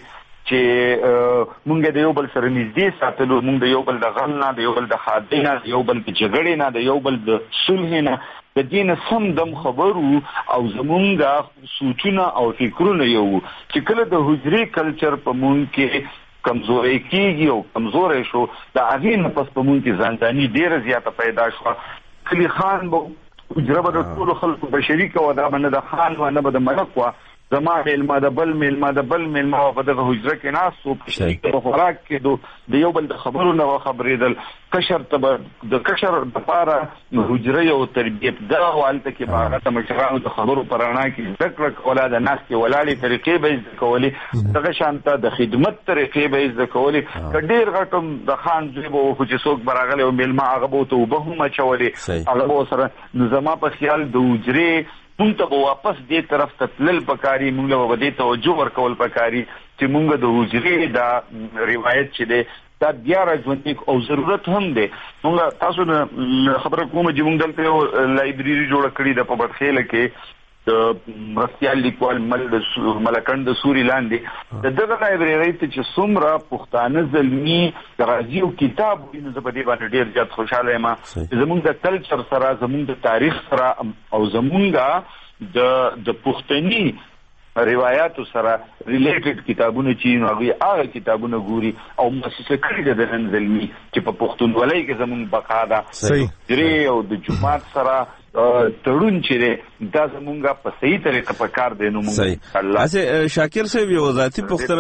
S20: چې مونږ د یو بل سره نږدې ساتلو مونږ د یو بل د غم نه د یو بل د ښادۍ نه د یو بل د جګړې نه د یو بل د صلح نه د دې نه سم دم خبرو او زمونږ سوچونه او فکرونه یو چې کله د حجرې کلچر په مونږ کې کمزوري کېږي او کمزوري شو د هغې نه پس په مونږ کې ځانځاني ډېره زیاته پیدا شوه. کلي خان به حجره به د ټولو خلکو به شریکه وه دا به نه د خان وه نه به د ملک وه زما میلمه د بل میلمه د بل میلمه په دغه حجره کې ناست وو په شریکه په خوراک کې د یو بل د خبرو نه خبرېدل. کشر ته به د کشر دپاره حجره یو تربیتګاه وه هلته کې به هغه ته مشرانو د خبرو په رڼا کې زده کړه کوله د ناستې ولاړې طریقې به یې زده کولې دغه شانته د خدمت طریقې به یې زده کولې که ډېر غټ هم د خان زوی به و خو چې څوک به راغلی و میلمه هغه به ورته اوبه هم اچولې هغه به ورسره نو زما په خیال د حجرې مونږ ته به واپس دې طرف ته تلل پکاري مونږ له به دې توجه ورکول پکاري چې مونږ د حجرې دا روایت چې دی دا بیا راژوندي او ضرورت هم دی. مونږ تاسو نه خبره کوم چې مونږ دلته یو لایبرري جوړه کړې ده په بدخیله کې د مرستیال لیکوال ملکند د سوري لاندې د دغه لایبرري ته چې څومره پښتانه زلمي د غازي او کتاب وینو زه په دې باندې ډېر زیات خوشحاله یم زمونږ د کلچر سره زمونږ د تاریخ سره او زمونږ د پښتني روایتو سره ریلیټډ کتابونه چې هغه کتابونه ګوري او مؤسسه کړې ده نن زلمي چې په پښتونولۍ کې زمونږ بقا ده درې او د جماعت سره تړون چې دا زمونږه په صحیح طریقه په کار دی نو مونږ
S2: الله شاکر صاحب یو ذاتی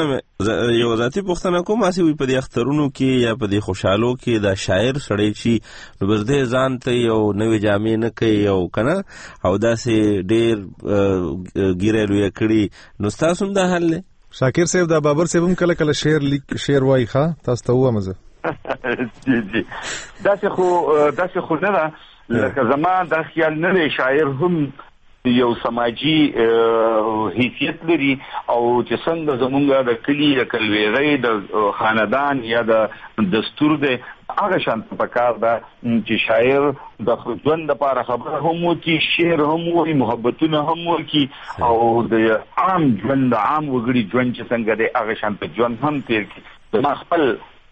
S2: پوښتنه کوم اسی په دې اخترونو کې یا په دې خوشحالو کې دا شاعر سړی چې نو بس دې ځان ته یو نوې جامې نه کوي او کنه او داسې ډېر ګیره لویه کړي نو ستاسو هم دا حل دی؟
S1: شاکر صاحب دا بابر صاحب هم کله کله شعر وایي ښه تاسو ته ووایم زه
S20: جی داسې خو نه ده لکه زما دا خیال نه دی شاعر هم یو سماجی حیثیت لري او چې څنګه زمونږ د کلي د کلویغۍ د خاندان یا د دستور دی هغه شانته پکار ده چې شاعر د ژوند دپاره خبره هم وکړي شعر هم وایي محبتونه هم وکړي او د عام ژوند د عام وګړي ژوند چې څنګه دی هغه شانته ژوند هم تېر کړي. زما خپل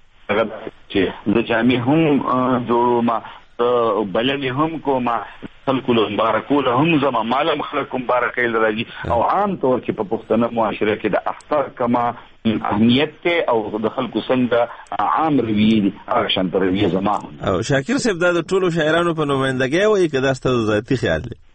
S20: چې د جامې هم جوړوم بلنې هم کوم خلکو له مبارکوله هم زما مالم خلک مبارکۍ له راځي او عام طور کې په پښتنه معاشره کې د اختر کما اهمیت ته او د خلکو څنګه عام رویې دي هغه شانته رویې زما
S2: او شاکر صاحب دا د ټولو شاعرانو په نمایندګۍ وایي که دا ستاسو ذاتي خیال دی؟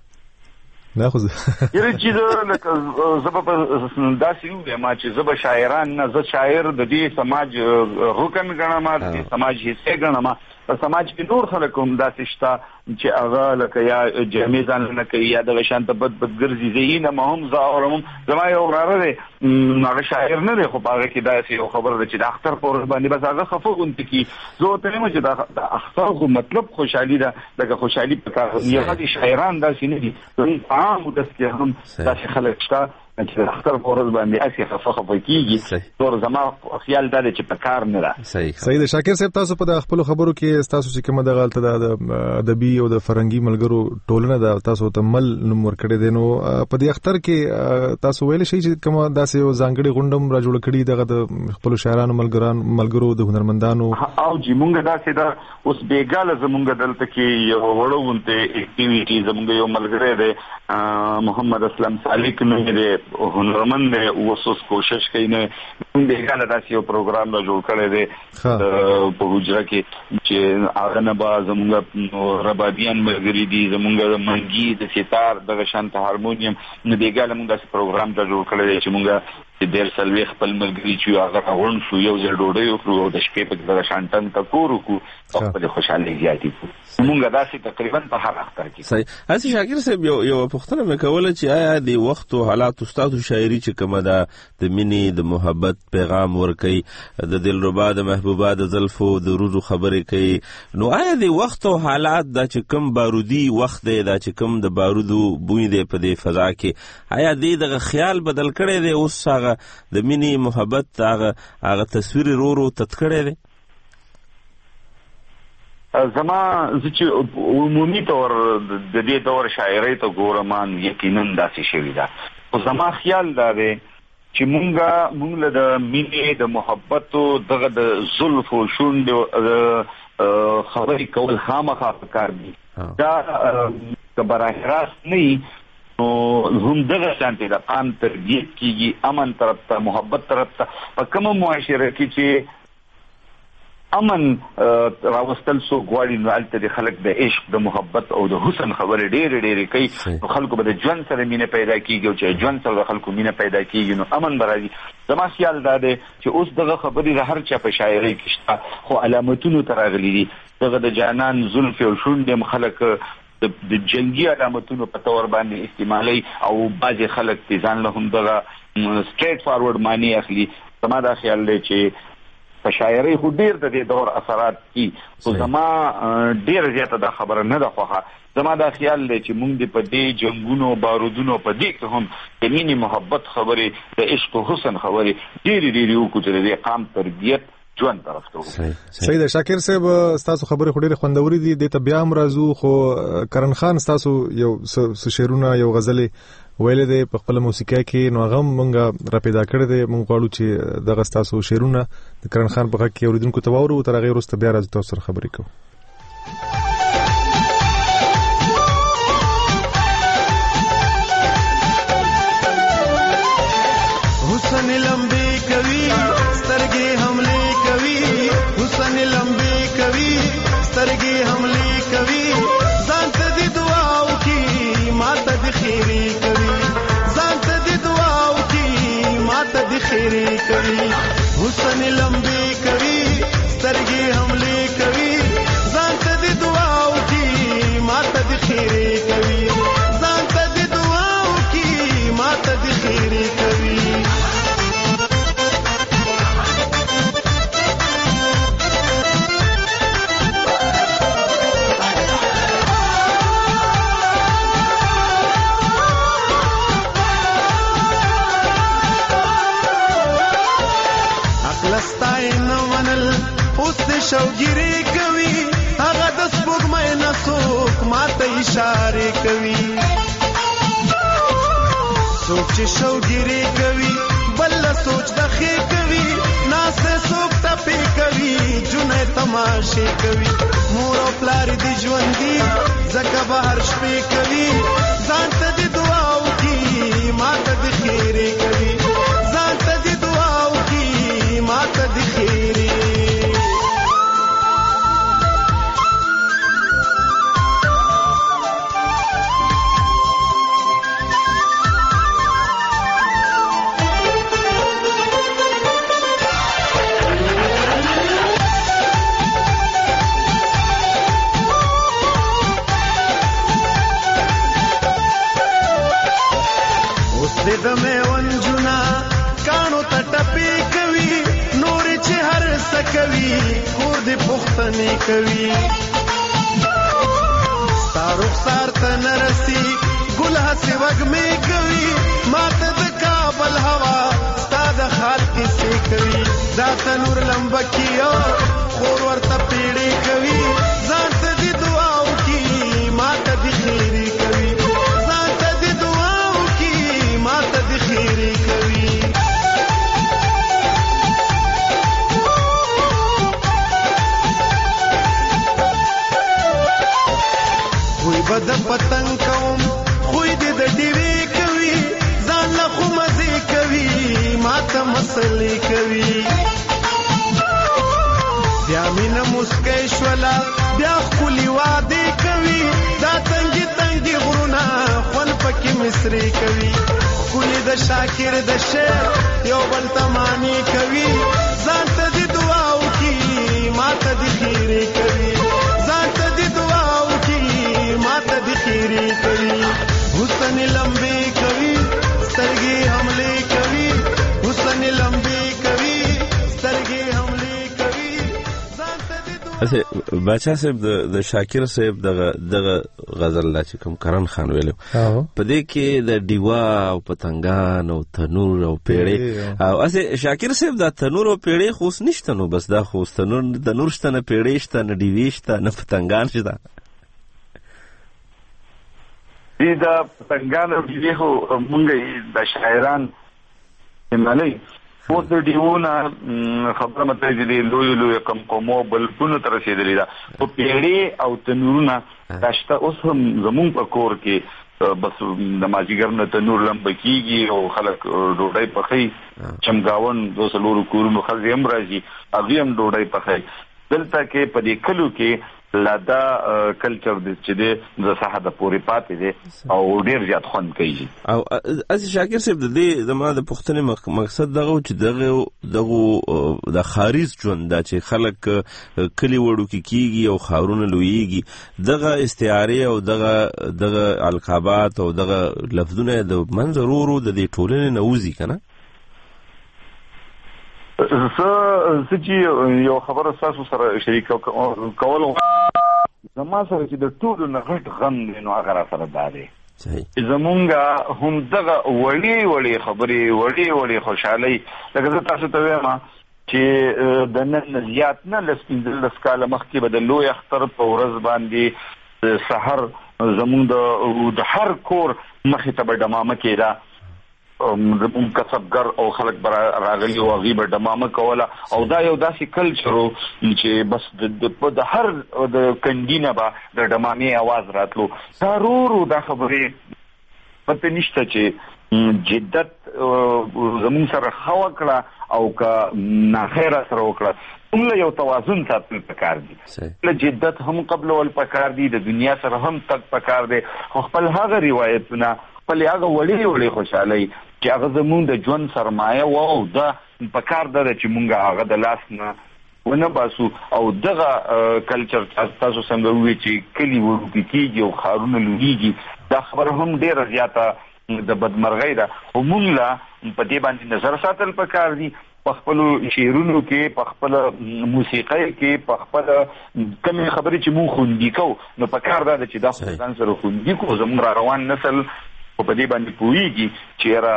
S1: نه خو
S20: یره چې لکه زه به داسې ووایم چې زه به شاعران نه زه شاعر د دې سماج رکن ګڼم د دې سماج حصې ګڼم سماج کې نور خلک هم داسې شته چې هغه لکه یا جامع ځان نه کوي یا دغه شانته بد ګرځي زینه ما هم زه اورم زما یو وراره دی هغه شاعر نه دی خو هغه کې داسې یو خبره ده چې د اختر پر باندې بس هغه خفه غونډه کی زه ته نه چې د اختر خو مطلب خوشحالي ده لکه خوشحالي په کار یو شاعران داسې نه دي دوی عام داسې هم داسې خلک شته چې د اختر پر باندې اسی خفه کیږي تور زما خیال دا چې په کار نه ده.
S1: صحیح ده. شاکر صاحب تاسو په د خپل خبرو کې تاسو چې کومه د غلطه د ادبي او د فرنګي ملګرو ټولنه ده تاسو ته مل نوم ورکړی دی نو په دې اختر کې تاسو ویل شي چې کومه داسې یو ځانګړي غونډم را جوړ کړي دغه د خپل شاعرانو ملګرو د هنرمندانو
S20: او چې مونږ داسې دا اوس بیګاله زمونږ دلته کې یو وړوونته اکټیویټي زمونږ یو ملګری دی محمد اسلم سالک نوم دی هنرمند دی اوس کوشش کوي نه موږ یې کله داسې یو پروګرام را جوړ کړی دی په حجره کې چې هغه نه به زمونږ ربابیان ملګري دي زمونږ منګي د ستار دغه شانت هارمونیم نو دې کله موږ داسې پروګرام را جوړ کړی دی چې موږ چې ډېر سلوي خپل ملګري چې هغه راغون شو یو ځل ډوډۍ وکړو او د شپې په دغه شانتن تکور وکړو او خپل خوشحالي زیاتې کړو موږ داسې تقریبا په هر اختر کې.
S2: صحیح. اسی شاکر صاحب یو پوښتنه مې کوله چې آیا د وخت او حالات استاد شاعري چې کومه ده د مینې د محبت پیغام ورکوي د دلربا د محبوبا د زلفو د روزو خبرې کوي نو آیا د وخت او حالات دا چې کوم بارودي وخت دی دا چې کوم د بارودو بوی دی په دې فضا کې آیا دغه خیال بدل کړی دی اوس هغه د مینې محبت هغه تصویر رو تذکرې دی؟
S20: زما چې عمومي طور د دې دور شاعرۍ ته ګورم یقینا داسې شوي ده خو زما خیال دا دی چې مونږ له د مینې د محبتو دغه د زلفو شونډو خبرې کول خامخا پکار دي دا که براه راست نه نو هم دغه شانتي د قام تربیت کیږي امن طرف ته محبت طرف ته په کومه معاشره کې چې امن راوستل سو غواړي نو البته د خلک د عشق د محبت او د حسن خبرې ډېرې کوي نو خلکو به د ژوند سره مینه پیدا کیږي او چې ژوند سره خلکو مینه پیدا کیږي نو امن برازي. زما خیال دا دی چې اوس دغه خبرې د هر چا په شاعرۍ کې شته خو علامتونو ته راغلي دي دغه د جانان زلف او شونډې خلک د جنگي علامتونو په تور باندې استعمالي او بعضي خلک ځان له هم دغه سټریټ فارورډ معنی اخلي. زما دا خیال دی چې په شاعرۍ خو ډېر د دې دور اثرات دي خو زما ډېر زیاته دا خبره نه ده خوښه. زما دا خیال دی چې موږ په دې جنګونو بارودونو په دې کې هم د مینې محبت خبرې د عشق او حسن خبرې ډېرې وکړو چې د قام تربیت ژوند طرف ته.
S1: صحیح ده. شاکر صاحب تاسو خبرې خو ډېرې خوندورې دي د ته بیا هم راځو خو کرن خان تاسو یو شعرونه یو غزلې ویل دی په خپل موسیقۍ کې نو هغه مونږ را پیدا کړی دی مونږ غواړو چې دغه تاسو شعرونه د کرن خان په غږ کې اوریدونکو ته واورو تر هغې وروسته بیا راځو تاسو سره خبرې کوو.
S21: حسن لمبے کوي سترګې حمله کوي حسن لمبے کوي سترګې حمله کوي ځان ته د دعاو کې ماته د خیری کوي ځان ته د دعاو کې ماته د خیری کوي حسن لمبے کوي سترګې حمله کوي ځان ته د دعاو کې ماته د خیری کوي ځان ته د دعاو کې ماته د خیری کوي. شوګيري کوي هغه د سپوږمۍ نسوک ماته اشاره کوي سوچ شوګيري کوي بل سوچ د خې کوي ناس سوک تپي کوي جنې تماشه کوي مور او پلار دي ژوندۍ زکه بهر شپې کوي ځان ته د دعاو کی ماته د خیره کوي ځان ته د دعاو کی ماته د خیره. کوي کور دې پوښتنې کوي ستا رخسار ته نه رسي ګل هسې وږمې کوي ماته د کابل هوا ستا د خال کیسې کوي دا تنور لمبه کیو خور ورته پیړې کوي ځان ته دې دعا وکړي ماته دې خیرې کوي ځان ته دې دعا وکړي ماته دې خیرې کوي خوی به د پتنګ کوم خوی دې د ډیوې کوي ځان له خو مزې کوي ماته مسلې کوي بیا مینه مسکۍ شوله بیا ښکلي وعدې کوي دا تنګي تنګي غرونه خوند پکې مصرې کوي ښکلي د شاکر د شعر یو بل ته معنی کوي ځان ته دې دعا وکړي ماته دې خیرې کوي ځان ته دې دعا وکړي ماته دې خیرې کوي حسن لمبې کوي سترګې حملې کوي حسن لمبې کوي سترګې حملې کوي
S2: اسه بچا صاحب د شاکر صاحب دغه غزل لا چې کوم کرن خان ویلو په دې کې د دیوا او پتنګان او تنور او پیړې او اسه شاکر صاحب د تنور او پیړې خو نشته نو بس دا خو تنور شته نه پیړې شته نه دیوي شته نه پتنګان شته
S20: دې دا پتنګان او دیوي خو مونږ د شاعران ملي خو د دیوونه خبره مته دي لوی کم کومو بل پونه تر رسیدلی دا په پیړې او تنورونه داشته اوس هم زمون په کور کې بس د ماجیګر نه تنور لمب کیږي او خلک ډوډۍ پخې چمګاون دوسلورو کورونو خلک هم راځي هغه هم ډوډۍ پخې دلته کې په دې کلو کې لادا کلچر د چې د صحه د پوري پاتې دي او ډیر زیات خوند کوي
S2: او از شاکر صاحب د دې زموږ د پښتني مقصد دغه چې دغه د خارج ژوند د چې خلک کلی وړو کې کیږي او خارونه لویږي دغه استعاره او دغه القابات او دغه لفظونه د منظرورو د دې ټولنې نوځي کنه
S20: چې یو خبره تاسو سره شریک کول زما سره چې د ټولو نه غټ غم دی نو هغه سره دادی زمونږه هم دغه وړي خبرې وړي خوشحالي لکه زه تاسو ته وایم چې د نن زیات نه لس کاله مخکې به د لوی اختر په ورځ باندې سحر زمونږ د هر کور مخې ته به ډمامه کېده زمون کسبګر او خلک راغلي او غیبه دمامه کوله او دا یو داسې کلچرو چې بس د هر د کندینه به د دمامې आवाज راتلو ضرورو دا خبره پته نشته چې جدت زمون سره خوا کړه او که ناخیره سره وکړه موږ یو توازن ساتل پکار دي له جدت هم قبل ول پکار دي د دنیا سره هم تک پکار دي خپل هغه روایتونه خپل هغه وړي خوشحالي چې هغه زموږ د ژوند سرمایه او دا پکار ده چې موږ هغه د لاس نه ونه باسو او دغه کلچر تاسو څنګه وی چې کلی ورو کېږي او خارونه لویږي دا خبره هم ډیره زیاته د بدمرغۍ ده خو موږ لا په دې باندې نظر ساتل پکار دي په خپل شعرونو کې په خپل موسیقۍ کې په خپل کوم خبرې چې موږ خوندې کو نو پکار ده چې دا ځان سره خوندې کو زموږ روان نسل په دې باندې پوېږي چې را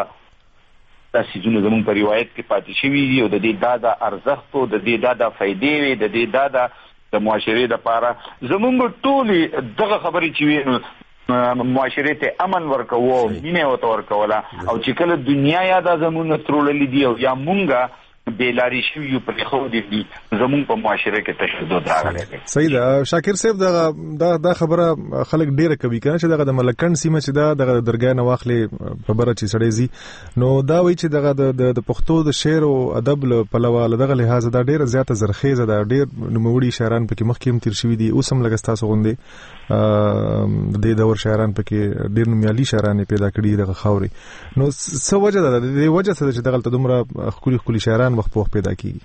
S20: تاسو زموږ په روایت کې پاتې شوی دی او د دې د ارزښت او د دې د فائدې د دې د معاشرې لپاره زموږ ټولې دغه خبرې چې وینو معاشرې ته امن ورکوو مینه ورکوله او چې کله دنیا یاد زموږ ترولې دی او یا مونږه بیلاری شو یو په خو دي زمون په معاشره کې تشدد راغلی
S1: صحیح ده شاکر صاحب دا خبره خلک ډیره کوي کنه چې دغه د ملکن سیمه چې دغه درګاه نه واخلي په بره چې سړی زی نو دا وایي چې دغه د پښتو د شعر او ادب په لوا دغه لحاظ دا ډیره زیاته زرخیزه ده ډیر نوموړي شاعران پکې مخکې هم تیر شوي دي اوس هم لګ تاسو غوندي د دور شاعران پکې ډیر نومیالي شاعران پیدا کړي دغه خاوري نو څه وجه ده د وجه څه چې دغه دومره خولي شاعران وخت پیدا کیږي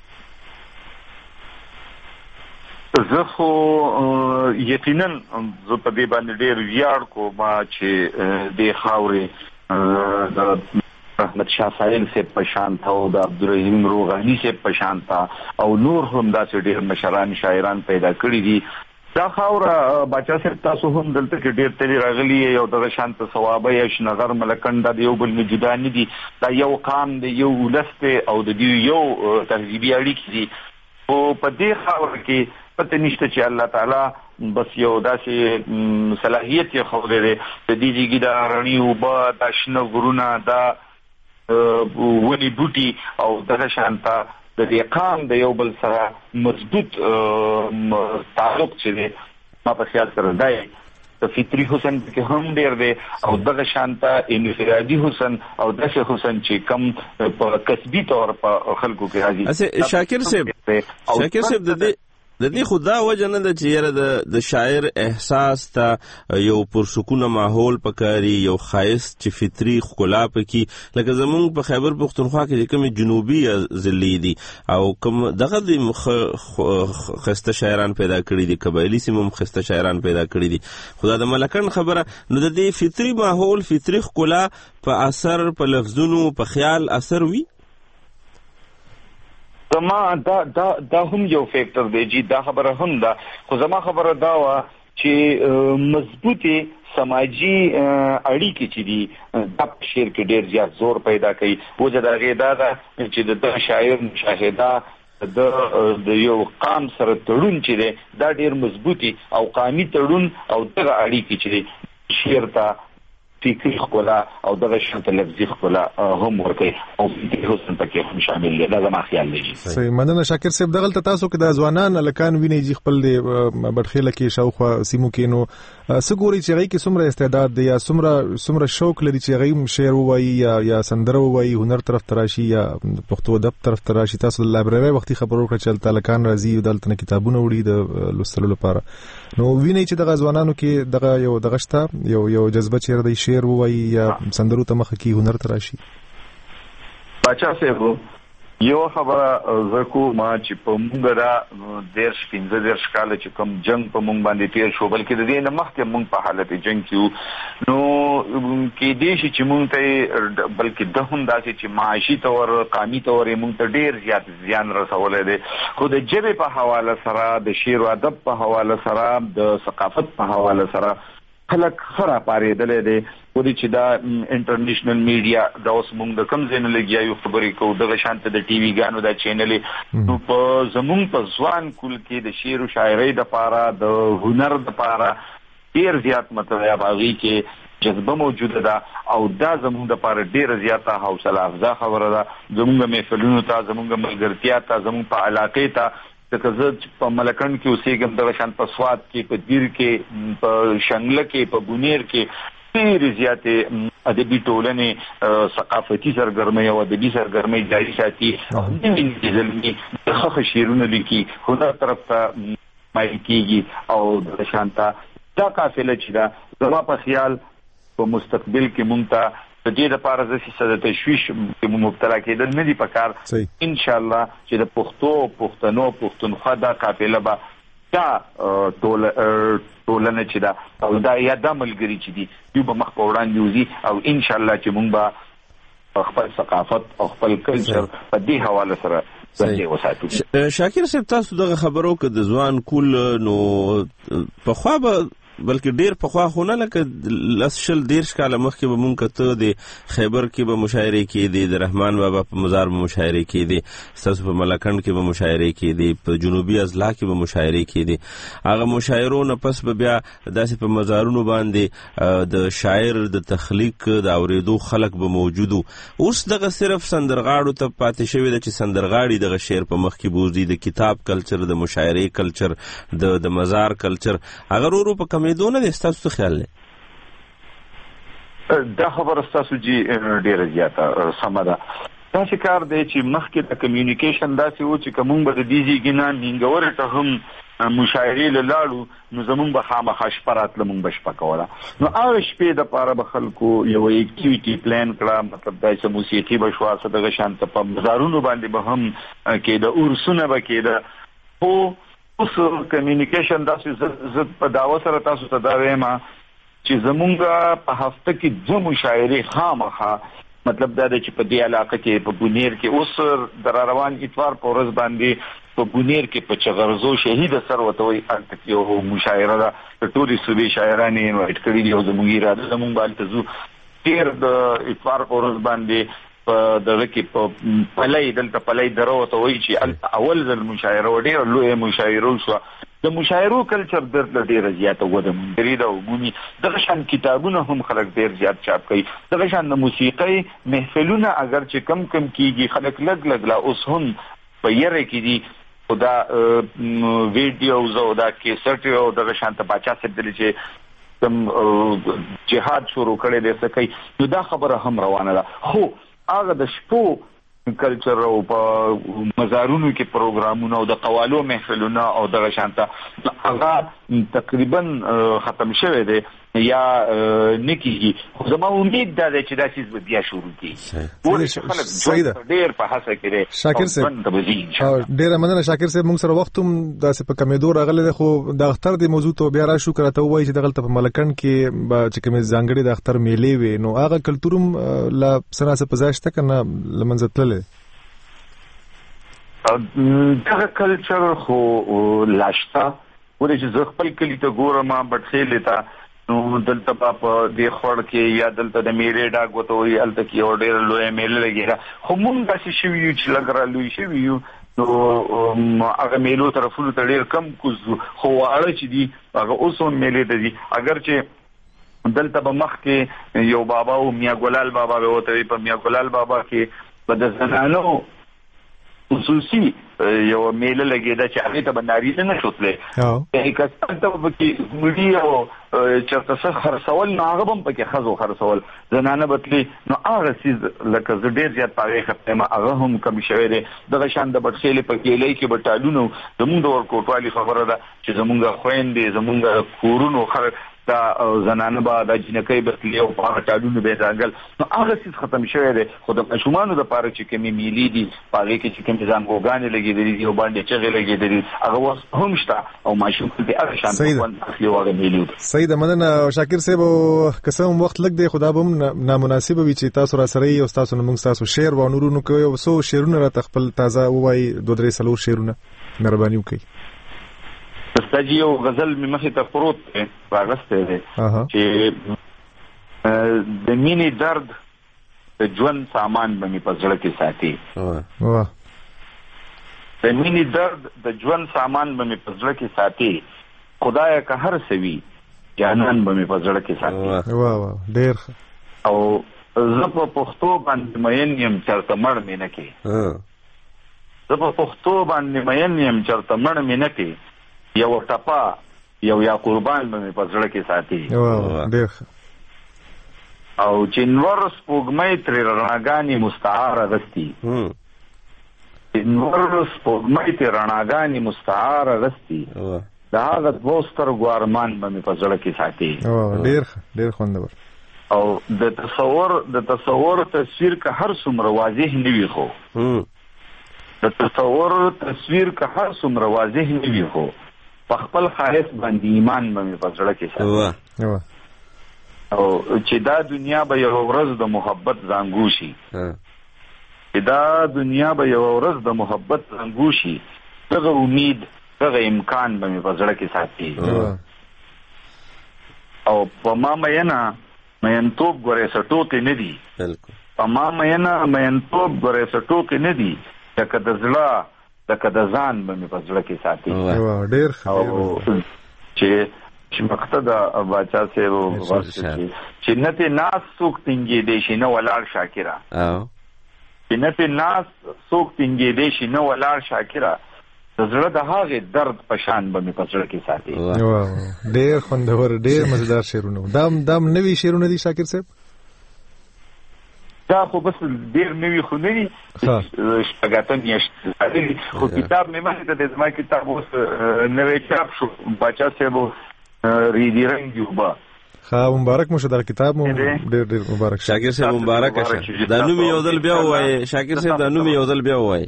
S20: زه خو یقینا زه په دې باندې ډېر ویاړ کوم چې د خاورې د احمد شاه سایل سے پشان تھا او د عبدالرحیم روغانی سے پشان تھا او نور هم داسې ډېر مشران شاعران پیدا کړي دي. دا خاوره بچا صاحب تاسو هم دلته کې ډېر تللی راغلي یو دغه شانت ثوابه یا شنغر ملکنډه د یو بل نه جدا نه دي. دا یو قام دی، یو ولس دی او د دې یو تهذیبي اړیکې دي. او په دې خاوره کې پته نشته چې الله تعالی بس یو داسې صلاحیت یې ښودلی دی د دې ځایګي دا رڼي اوبه، دا شنه غرونه، دا ونې بوټي او دغه شانته د دې قام د یو بل سره مضبوط تعلق چې دی ما په خیال سره دی د فطري حسن کې هم ډېر دی او دغه شانته انفرادي حسن او داسې حسن چې کم په کسبي طور په خلکو کې راځي.
S2: شاکر صاحب د دې خدا وجه نه ده چې یاره د شاعر احساس ته یو پرسکونه ماحول پکاري، یو ښایست چې فطري ښکلا پکې لکه زمونږ په خیبر پښتونخوا کې چې کومې جنوبي ضلعې دي او کوم دغه د ښایسته شاعران پیدا کړي دي، قبایلي سیمو هم ښایسته شاعران پیدا کړي دي. خدا د ملکن خبره نو د دې فطري ماحول، فطري ښکلا په اثر، په لفظونو، په خیال اثر وي.
S20: زما دا هم یو فیکٹر دی جی، دا خبره هم ده. خو زما خبره دا وه چې مضبوطی سماجی اړیکې چې دي دا په شعر کې ډېر زیات زور پیدا کوي. وجه د هغې دا ده چې د شاعر مشاهده د یو قام سره تړون چې دی دا ډېر مضبوطی او قامي تړون او دغه اړیکې چې دی شعر ته فکری ښکلا او دغه شانته لفظي ښکلا هم ورکوي او فکري حسن پکې هم شامل دی. دا زما خیال دی.
S1: صحیح، مننه شاکر صاحب. دغلته تاسو کې د ځوانان هلکان وینئ چې خپل د بټخیله کې شاوخوا سیمو کې نو څه ګورئ چې هغوی کې څومره استعداد دی یا څومره شوق لري چې هغوی شعر ووایي یا سندره ووایي، هنر طرف ته راشي یا پښتو ادب طرف ته راشي. تاسو د لایبررۍ وختي خبر وکړه چې هلته هلکان راځي دلته نه کتابونه وړي د لوستلو لپاره. نو وینئ چې دغه ځوانانو کې دغه یو دغه شته یو جذبه چې دی شعر ووایي یا سندرو ته مخه کې هنر ته راشي.
S20: باچا صاحب یو خبره زکو ما چې په مونږ را 15 کاله چې کوم جنگ په مونږ باندې تیر شو، بلکې د دې نه مخکې مونږ په حالت جنگ کې نو کې دې شي چې مونږ ته بلکې د هم داسې چې معاشي تور قامي تور مونږ ته ډیر زیات زیان رسولی دی. خو د ژبې په حواله سره، د شعر و ادب په حواله سره، د ثقافت په حواله سره خلک خره پارېدلی دی. ودې چې دا انټرنیشنل میډیا دا اوس مونږ د کوم ځای نه لګیا یو خبرې کوو، دغه شانته د ټي وي ګانو دا چینلې نو په زمونږ په ځوان کول کې د شعر و شاعرۍ دپاره، د هنر دپاره ډېر زیات مطلب هغوی کې جذبه موجوده ده او دا زمونږ دپاره ډېره زیاته حوصله افزا خبره ده. زمونږ محفلونو ته، زمونږ ملګرتیا ته، زمونږ په علاقې ته، ځکه زه په ملکنډ کې اوسېږم، دغه شان په سوات کې، په دیر کې، په شنګله کې، په بونیر کې ډېرې زیاتې ادبي ټولنې ثقافتي سرګرمۍ او ادبي سرګرمۍ جاري ساتي او نوي زلمي د ښه شعرونه لیکي، هنر طرف ته مایل کېږي او دغه شانته دا قافله چې ده زما په خیال په مستقبل کې مونږ ته د دې لپاره د تشویش کې مبتلا کېدل نه دي پکار. انشاءالله چې د پښتنو پښتونخوا دا قافله به دا ټولنه چې ده او دا یا دا ملګري چې دي دوی به مخ په وړاندې وځي او انشاءالله چې مونږ به خپل ثقافت او خپل کلچر په دې حواله سره ځای وساتو.
S2: شاکر صاحب تاسو دغه خبرو که د ځوان کول نو پخوا به بلکې ډیر پخوا خو نه لکه 10-15 کاله مخکې به مونږ کته د خیبر کې به مشاعرې کېدې، د رحمان بابا په مزار به مشاعرې کېدې، ستاسو په ملکنډ کې به مشاعرې کېدې، په جنوبي اضلاع کې به مشاعرې کېدې. هغه مشاعرو نه پس به بیا داسې په مزارونو باندې د شاعر د تخلیق د اورېدو خلک به موجودو. اوس دغه صرف سندرغاړو ته پاتې شوی ده چې سندرغاړي دغه شعر په مخ کې بوزي، د کتاب کلچر، د مشاعرې کلچر، د مزار کلچر هغه ورو په دونه دي. ستاسو خیال دی؟
S20: دا خبره ستاسو جی ډیره زیاته سمه ده. داسې کار دی چې مخکې د کمیونیکیشن داسې و چې که مونږ به د دې ځایګې نه نینګورې ته هم مشاعرې له لاړو نو زمونږ به خامخا شپه راتله، مونږ به شپه کوله. نو هغه شپې دپاره به خلکو یو اکټیویټي پلان کړه، مطلب دا چې موسیقي به شوه، څه دغه شانته په مزارونو باندې به هم کېده، عرسونه به کېده. خو اوس کمیونیکیشن داسې زه په دعوه سره تاسو ته دا وایم چې زمونږ په هفته کې 2 مشاعرې خامخا مطلب دا دی چې په دې علاقه کې په بونیر کې اوس د روان اتوار په ورځ باندې په بونیر کې په چغرزو شهید سر وتوي یو مشاعره ده ټولې صوبې شاعرانې انوایټ کړي دي او زموږ اراده زموږ باندې زو تیر د اتوار په ورځ باندې په دغه کې په پلای دلته پلای درو ته وایي چې اول ځل مشاعره وړي او لوی مشاعره شو د مشاعرو کلچر ډېر زیات وده مونږ دا وګونی دغه شان کتابونه هم خلک ډېر زیات چاپ کوي دغه شان د موسیقۍ محفلونه اگر چې کم کیږي خلک لګ لا اوس هم په یره کې دي خدا ویډیوز او دا کیسټ او دغه شان ته بچا سدل چې تم جهاد شروع کړي د سکی نو دا خبره هم روانه ده خو هغه د شپو کلچر او په مزارونو کې پروګرامونه او د قوالو محفلونه او دغه شانته هغه تقریبا ختم شوه دی یا نکیږي خو زما امید ده چې دا چیز به بیا شروع کیږي ډېر په هڅه کې دی
S1: شاکر صاحب ډېر مننه شاکر صاحب موږ سره وخت هم داسې په کمیدو راغلی خو د اختر د موضوع ته بیا را شو کړه ته وایي چې دغلته په ملکن کې چې کومې ځانګړي د اختر میلې وي نو هغه کلتورم لا سره په ځای شته کنه لمنځه تللی
S20: دغه کلچر خو لاشته ولې چې زه خپل کلی ته ګورم بټخېلې ته نو دلته په دې خور کې یا دلته د میلې ډاګ وته وي الته کې اور ډېر لوی میلې لګیږي خو مونږ داسې شوي یو چې لګرا لوی شوي یو نو هغه میلو طرفونو ته ډېر کم کوزو خو اړه چې دي هغه اوس هم میلې دي اگر چې دلته په مخ کې یو بابا او میا ګلال بابا به وته په میا ګلال بابا کې په د زنانو خصوصي یو میله لګیدا چې هغه ته بنداري نه شوتله هیڅ څه په کې مړی او چرته څه خرڅول نه هغه هم پکې خزو خرڅول زنانه بتلی نو هغه چیز لکه ډېر زیات پاره ختمه هغه هم کم شوی دی دغه شان د بټخېلې په کې لای کې بټالونو زموږ د ورکوټوالي خبره ده چې زموږ خويندې زموږ کورونو خلک دا زنانه با د جنکې بتلی او په ټالونو به ځنګل نو هغه څه ختم شوی دی خو د مشومان د پاره چې کمی میلې دي پاره کې چې کوم ځان وګانې لګېدلې دي او باندې چې لګېدلې هغه وس هم شته او ماشوم دې هغه شان په اخلي وغه میلې
S1: سید مننه شاکر صاحب قسم وخت لګ دی خدا به نامناسب وي چې تاسو را سره یو تاسو نمنګ تاسو شعر و نورونو کوي او سو شعرونه را تخپل تازه وای 2-3 سلور شعرونه مهرباني وکړئ
S20: استاجیو غزل می مخې ته پروت دی راغسته دی چې د مینې درد د ژوند سامان باندې په ځړه کې ساتي واه د مینې درد د ژوند سامان باندې په ځړه کې ساتي خدای که هر سوي جانان باندې په ځړه کې ساتي
S1: واه واه ډېر
S20: او زه په پښتو باندې مین یم چرته مړ مې نه کې زه په پښتو باندې مین یم چرته مړ مې نه کې یو ټپا یو یا قربان باندې په ځړه کې ساتي
S1: ډېر
S20: او جنور سپوږمۍ تر رڼاګانې مستعار غستی جنور سپوږمۍ تر رڼاګانې مستعار غستی دا هغه دوستر ګوارمان باندې په ځړه کې ساتي
S1: ډېر خوندور
S20: او د تصور تصویر که هر څومره واضح نه وي خو د تصور تصویر که هر څومره واضح نه وي خو په خپل خالص باندې ایمان باندې په ځړه کې ساتي او چې دا دنیا به یو ورځ د محبت زنګو شي چې دا دنیا به یو ورځ د محبت زنګو شي دغه امید دغه امکان باندې په ځړه کې ساتي او په ما مینتوب ګورې سټوکې نه دي په ما مینتوب ګورې سټوکې نه دي لکه د زړه لکه د ځان باندې په زړه کې ساتي
S1: ډېر
S20: چې مقصد باچا صاحب چې نته ناس څوک تنګې دي شي نه ولاړ شاکرا چې نته ناس څوک تنګې دي شي نه ولاړ شاکرا د زړه د هغه درد په شان باندې په زړه کې ساتي
S1: ډېر خوندور ډېر مزیدار شعرونه دام نوی شعرونه دي شاکر صاحب
S20: دا خو بس ډېر نوی خو نه دي شپږاتن یې خو کتاب مې مخې ته د زما کتاب اوس نوی چاپ شو باچا صاحب ریدی رنگ یوبا
S1: مبارک مو شه دا کتاب مو ډېر مبارک
S2: شاکر صاحب مبارک شه دا نوم یو ځل بیا وای شاکر صاحب دا نوم یو ځل بیا وای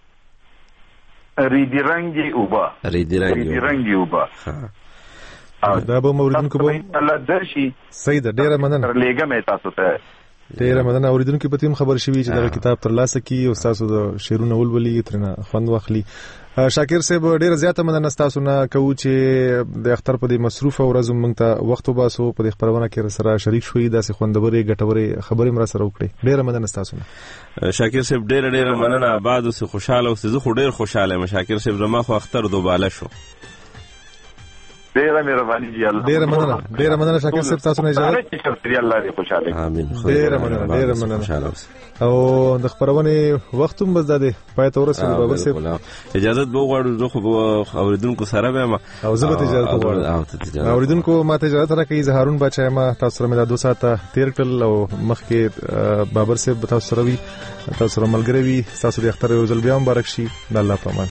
S20: ریدی رنگ یوبا
S1: دا به موریدونکو به
S20: الله درشي
S1: سید ډېر مننه
S20: لګم تاسو ته
S1: ډیره مننه. اوریدونکو په تیم خبر شوي چې دا کتاب ترلاسه کی او تاسو د شعرونه ولولي ترنه خوند واخلي. شاکر صاحب ډیره زیاته مننه تاسو نه کوو چې د اختر په دې مصروفه ورځ موږ ته وخت وباسو په دې خبرونه کې سره شریک شوي داسې خوندورې ګټورې خبرې مر سره وکړي. ډیره مننه تاسو نه.
S2: شاکر صاحب ډیره مننه. آباد اوسې خوشاله اوسې. زه خو ډیر خوشاله یم شاکر صاحب. زما خو اختر دوباله شو.
S20: ډیره مهرباني دی. الله
S1: ډیره مننه شاکر صاحب. تاسو نه اجازه
S20: شکر الله دې خوشاله.
S2: امين.
S1: ډیره مننه. او د خبرونه وخت هم بس ده پای ته ورسېږي. بابا صاحب
S2: اجازه به وغواړو. زه خو اوریدونکو سره به ما
S1: او زه به اجازه وغواړم. اوریدونکو ماته اجازه راکړئ. زه هارون بچا ما تاسو سره مې 2 ساعته تیر کړل او مخکې بابر صاحب تاسو سره وي تاسو سره ملګری وي. تاسو د اختر یو ځل بیا مبارک شي. د الله په امان.